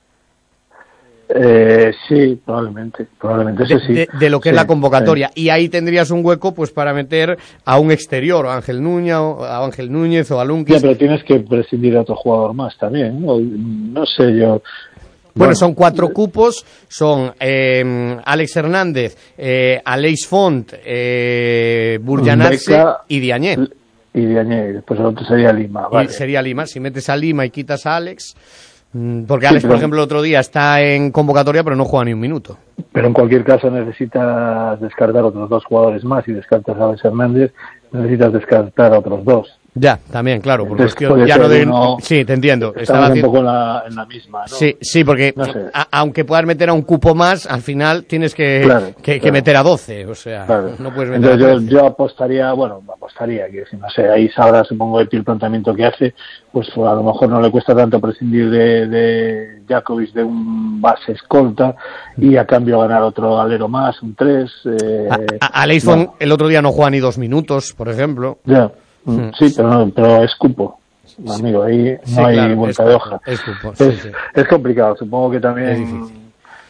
Speaker 18: Eh, sí, probablemente, probablemente eso
Speaker 14: De,
Speaker 18: sí.
Speaker 14: de, de lo que
Speaker 18: Sí,
Speaker 14: es la convocatoria.
Speaker 18: sí.
Speaker 14: Y ahí tendrías un hueco pues para meter a un exterior, a Ángel Núñez, o a Ángel Núñez o a Lunkis.
Speaker 18: Ya, pero tienes que prescindir de otro jugador más también, ¿no? No sé yo.
Speaker 14: Bueno,
Speaker 18: Bueno,
Speaker 14: son cuatro cupos, son eh, Alex Hernández, eh, Aleix Font, eh, Burjanatse
Speaker 18: Beca
Speaker 14: y Diagne.
Speaker 18: Y Diagne, después el otro sería Lima,
Speaker 14: Y
Speaker 18: vale.
Speaker 14: sería Lima. Si metes a Lima y quitas a Alex, mm, porque
Speaker 18: Sí,
Speaker 14: Alex,
Speaker 18: pero-
Speaker 14: por ejemplo, el otro día está en convocatoria, pero no juega ni un minuto.
Speaker 18: Pero en cualquier caso necesitas descartar otros dos jugadores más y descartas a Alex Hernández, necesitas descartar a otros dos.
Speaker 14: Ya, también, claro, por
Speaker 18: Entonces,
Speaker 14: cuestión
Speaker 18: puede
Speaker 14: ya
Speaker 18: ser
Speaker 14: no de...
Speaker 18: uno-
Speaker 14: Sí, te entiendo. Estaba
Speaker 18: Estamos un
Speaker 14: haciendo-
Speaker 18: poco en la, en la misma, ¿no?
Speaker 14: Sí, sí, porque
Speaker 18: No sé.
Speaker 14: a- aunque puedas meter a un cupo más, al final tienes que,
Speaker 18: Claro,
Speaker 14: que, que
Speaker 18: claro.
Speaker 14: meter a doce, o sea,
Speaker 18: Claro.
Speaker 14: no puedes meter
Speaker 18: Entonces
Speaker 14: a
Speaker 18: yo,
Speaker 14: trece.
Speaker 18: yo apostaría, bueno, apostaría, que si no sé, ahí sabrá, supongo, Epi el planteamiento que hace, pues a lo mejor no le cuesta tanto prescindir de, de Jakovic de un base escolta y a cambio ganar otro alero más, un tres. Eh,
Speaker 14: A, a Leifon el otro día no juega ni dos minutos, por ejemplo.
Speaker 18: Ya,
Speaker 14: Mm.
Speaker 18: sí, pero, no, pero es cupo, amigo, ahí no
Speaker 14: Sí,
Speaker 18: hay
Speaker 14: claro,
Speaker 18: vuelta
Speaker 14: es
Speaker 18: de
Speaker 14: cupo,
Speaker 18: hoja.
Speaker 14: es cupo, sí,
Speaker 18: es,
Speaker 14: sí.
Speaker 18: es complicado, supongo que
Speaker 14: Es
Speaker 18: también
Speaker 14: difícil.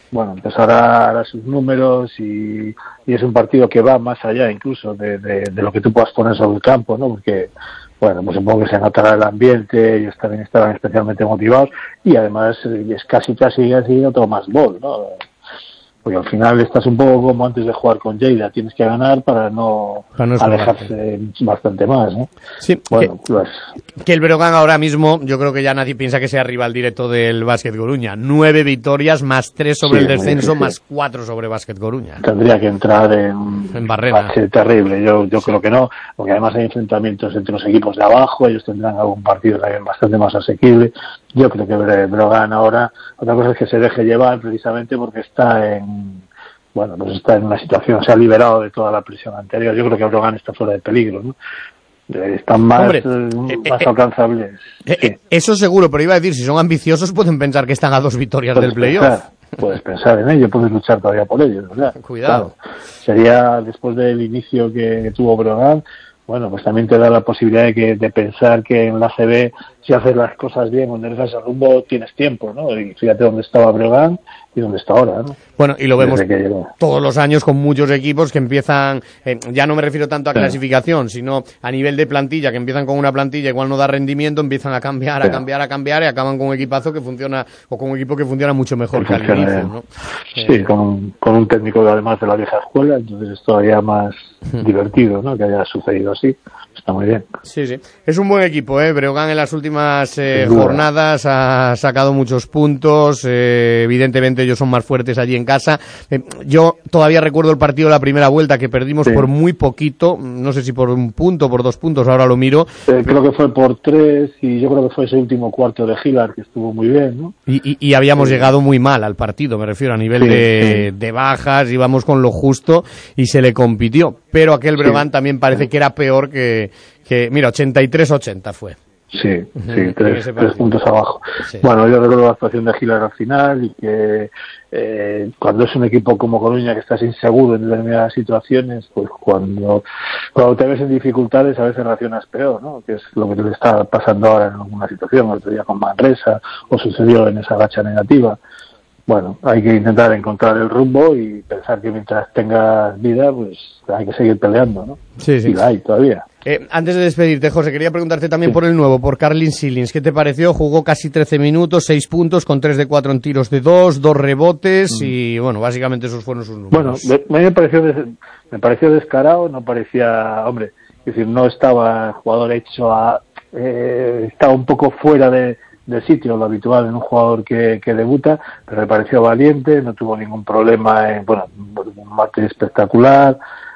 Speaker 18: bueno, pues ahora hará sus números y, y es un partido que va más allá incluso de, de, de lo que tú puedas poner sobre el campo, ¿no? Porque, bueno, pues supongo que se notará el ambiente, ellos también estarán especialmente motivados y además es casi casi así otro más gol, ¿no? Porque al final estás un poco como antes de jugar con Lleida, tienes que ganar para no, para no alejarse bastante más, ¿no?
Speaker 14: Sí,
Speaker 18: bueno,
Speaker 14: que,
Speaker 18: pues...
Speaker 14: que el Breogán ahora mismo, yo creo que ya nadie piensa que sea rival directo del Básquet Coruña. Nueve victorias, más tres sobre
Speaker 18: sí,
Speaker 14: el descenso,
Speaker 18: sí, sí.
Speaker 14: más cuatro sobre Básquet Coruña.
Speaker 18: Tendría que entrar en,
Speaker 14: en barrera.
Speaker 18: Sí, terrible, yo, yo sí. creo que no, porque además hay enfrentamientos entre los equipos de abajo, ellos tendrán algún partido también bastante más asequible. Yo creo que Breogán ahora, otra cosa es que se deje llevar precisamente porque está en... bueno, pues está en una situación, se ha liberado de toda la presión anterior. Yo creo que Breogán está fuera de peligro, ¿no? Están más,
Speaker 14: Hombre,
Speaker 18: eh,
Speaker 14: eh,
Speaker 18: más
Speaker 14: eh,
Speaker 18: alcanzables.
Speaker 14: Eh, eh, eso seguro, pero iba a decir, si son ambiciosos pueden pensar que están a dos victorias
Speaker 18: puedes
Speaker 14: del playoff.
Speaker 18: Pensar, puedes pensar en ello, puedes luchar todavía por ello, ¿verdad?
Speaker 14: Cuidado.
Speaker 18: Claro. Sería, después del inicio que tuvo Breogán, bueno, pues también te da la posibilidad de, que, de pensar que en la A C B, si haces las cosas bien, cuando endereces el rumbo, tienes tiempo, ¿no? Y fíjate dónde estaba Breogán y dónde está ahora, ¿no?
Speaker 14: Bueno, y lo vemos todos los años con muchos equipos que empiezan, eh, ya no me refiero tanto a
Speaker 18: sí.
Speaker 14: clasificación, sino a nivel de plantilla, que empiezan con una plantilla igual no da rendimiento, empiezan a cambiar, a sí. cambiar, a cambiar y acaban con un equipazo que funciona, o con un equipo que funciona mucho mejor que, que al inicio, ¿no?
Speaker 18: Sí, eh, con, con un técnico además de la vieja escuela, entonces es todavía más divertido, ¿no? Que haya sucedido así. Está muy bien.
Speaker 14: Sí, sí. Es un buen equipo, ¿eh? Breogán en las últimas eh, jornadas ha sacado muchos puntos. Eh, evidentemente ellos son más fuertes allí en casa. Eh, yo todavía recuerdo el partido de la primera vuelta que perdimos sí. por muy poquito. No sé si por un punto, por dos puntos, ahora lo miro.
Speaker 18: Eh, creo que fue por tres y yo creo que fue ese último cuarto de Gilar que estuvo muy bien, ¿no?
Speaker 14: Y, y, y habíamos sí. llegado muy mal al partido, me refiero a nivel sí, de, sí. de bajas, íbamos con lo justo y se le compitió. Pero aquel Breogán sí. también parece que era peor que, que mira, ochenta y tres ochenta fue.
Speaker 18: Sí, uh-huh. sí, tres, tres puntos abajo. Sí. Bueno, yo recuerdo la actuación de Gilar al final y que eh, cuando es un equipo como Coruña que estás inseguro en determinadas situaciones, pues cuando, cuando te ves en dificultades a veces reaccionas peor, ¿no? Que es lo que te está pasando ahora en alguna situación, el otro día con Manresa o sucedió en esa racha negativa. Bueno, hay que intentar encontrar el rumbo y pensar que mientras tengas vida, pues hay que seguir peleando, ¿no?
Speaker 14: Sí, sí.
Speaker 18: Y la hay todavía.
Speaker 14: Eh, antes de despedirte, José, quería preguntarte también sí. por el nuevo, por Carlin Silins. ¿Qué te pareció? Jugó casi trece minutos, seis puntos, con tres de cuatro en tiros de dos, dos rebotes mm. y, bueno, básicamente esos fueron sus números.
Speaker 18: Bueno, me, me, pareció, des, me pareció descarado, no parecía, hombre, es decir, no estaba el jugador hecho a... Eh, estaba un poco fuera de... de sitio, lo habitual en un jugador que, que debuta, pero me pareció valiente, no tuvo ningún problema, en, bueno, un mate espectacular,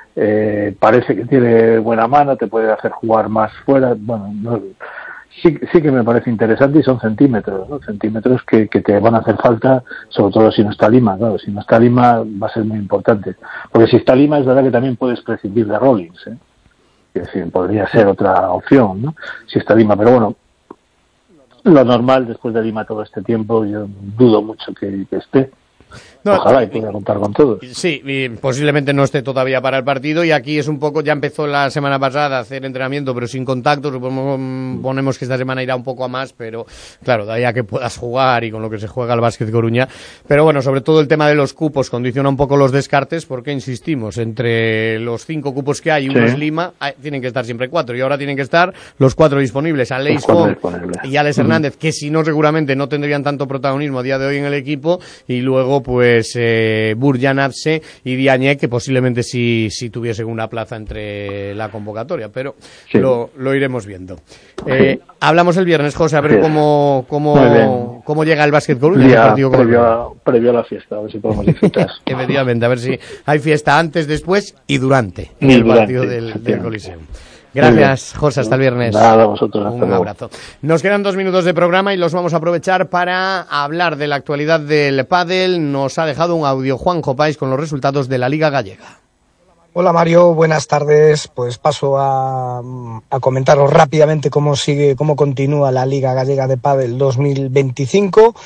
Speaker 18: eh, parece que tiene buena mano, te puede hacer jugar más fuera, bueno, no, sí, sí que me parece interesante y son centímetros, ¿no? Centímetros que, que te van a hacer falta, sobre todo si no está Lima, claro, si no está Lima va a ser muy importante, porque si está Lima es verdad que también puedes prescindir de Rollins, ¿eh? Es decir, podría ser otra opción, ¿no? Si está Lima, pero bueno, lo normal después de Lima todo este tiempo, yo dudo mucho que, que esté. No, ojalá y pueda contar con todos.
Speaker 14: Sí, y posiblemente no esté todavía para el partido y aquí es un poco, ya empezó la semana pasada a hacer entrenamiento pero sin contacto, suponemos que esta semana irá un poco a más, pero claro, de ahí a que puedas jugar y con lo que se juega el Básquet Coruña, pero bueno, sobre todo el tema de los cupos condiciona un poco los descartes porque insistimos, entre los cinco cupos que hay, uno sí. es Lima, hay, tienen que estar siempre cuatro y ahora tienen que estar los cuatro disponibles, Aleix Font y Alex mm. Hernández, que si no seguramente no tendrían tanto protagonismo a día de hoy en el equipo y luego pues eh, Burjan Abse y Diagne, que posiblemente sí, sí tuviesen una plaza entre la convocatoria, pero sí. lo, lo iremos viendo. Eh, sí. Hablamos el viernes, José, a ver sí. cómo, cómo, cómo llega el Básquet Coruña.
Speaker 18: Ya, partido previo, a, previo a la fiesta, a ver si podemos disfrutar.
Speaker 14: Efectivamente, a ver si hay fiesta antes, después y durante y el durante, partido del, del Coliseum. Gracias, José, hasta el viernes.
Speaker 18: Nada, vosotros.
Speaker 14: Un abrazo. Nos quedan dos minutos de programa y los vamos a aprovechar para hablar de la actualidad del pádel. Nos ha dejado un audio Juanjo Páez con los resultados de la Liga Gallega.
Speaker 19: Hola Mario, buenas tardes. Pues paso a, a comentaros rápidamente cómo sigue, cómo continúa la Liga Gallega de Pádel dos mil veinticinco.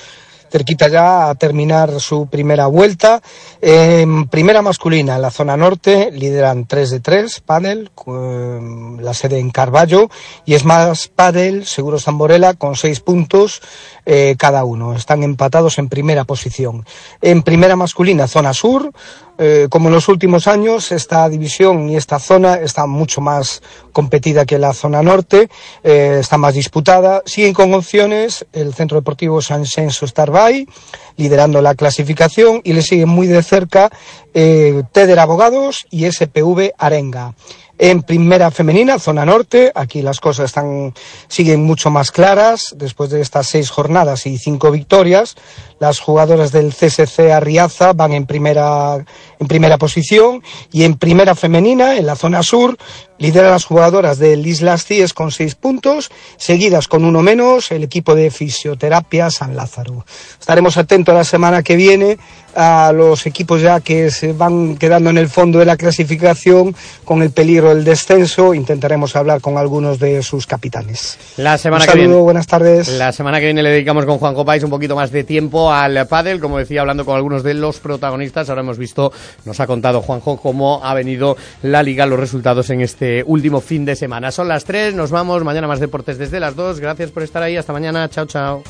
Speaker 19: cerquita ya a terminar su primera vuelta. En primera masculina, en la zona norte, lideran tres de tres, pádel, eh, la sede en Carballo, y es más pádel, Seguros Tamborela, con seis puntos eh, cada uno. Están empatados en primera posición. En primera masculina, zona sur, Eh, como en los últimos años, esta división y esta zona está mucho más competida que la zona norte, eh, está más disputada. Siguen con opciones el Centro Deportivo San Censo Starbay, liderando la clasificación, y le siguen muy de cerca eh, Teder Abogados y S P V Arenga. En primera femenina, zona norte, aquí las cosas están siguen mucho más claras. Después de estas seis jornadas y cinco victorias, las jugadoras del C S C Arriaza van en primera, en primera posición, y en primera femenina, en la zona sur, lideran las jugadoras del Islas Cíes con seis puntos, seguidas con uno menos el equipo de fisioterapia San Lázaro. Estaremos atentos la semana que viene a los equipos ya que se van quedando en el fondo de la clasificación con el peligro del descenso. Intentaremos hablar con algunos de sus capitanes.
Speaker 14: La semana
Speaker 19: Un saludo,
Speaker 14: que viene,
Speaker 19: buenas tardes.
Speaker 14: La semana que viene le dedicamos con Juanjo Páez un poquito más de tiempo al pádel, como decía, hablando con algunos de los protagonistas. Ahora hemos visto, nos ha contado Juanjo cómo ha venido la Liga, los resultados en este último fin de semana. Son las tres, nos vamos, mañana más deportes desde las dos. Gracias por estar ahí, hasta mañana, chao, chao.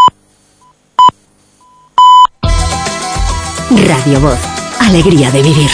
Speaker 1: Radio Voz, alegría de vivir.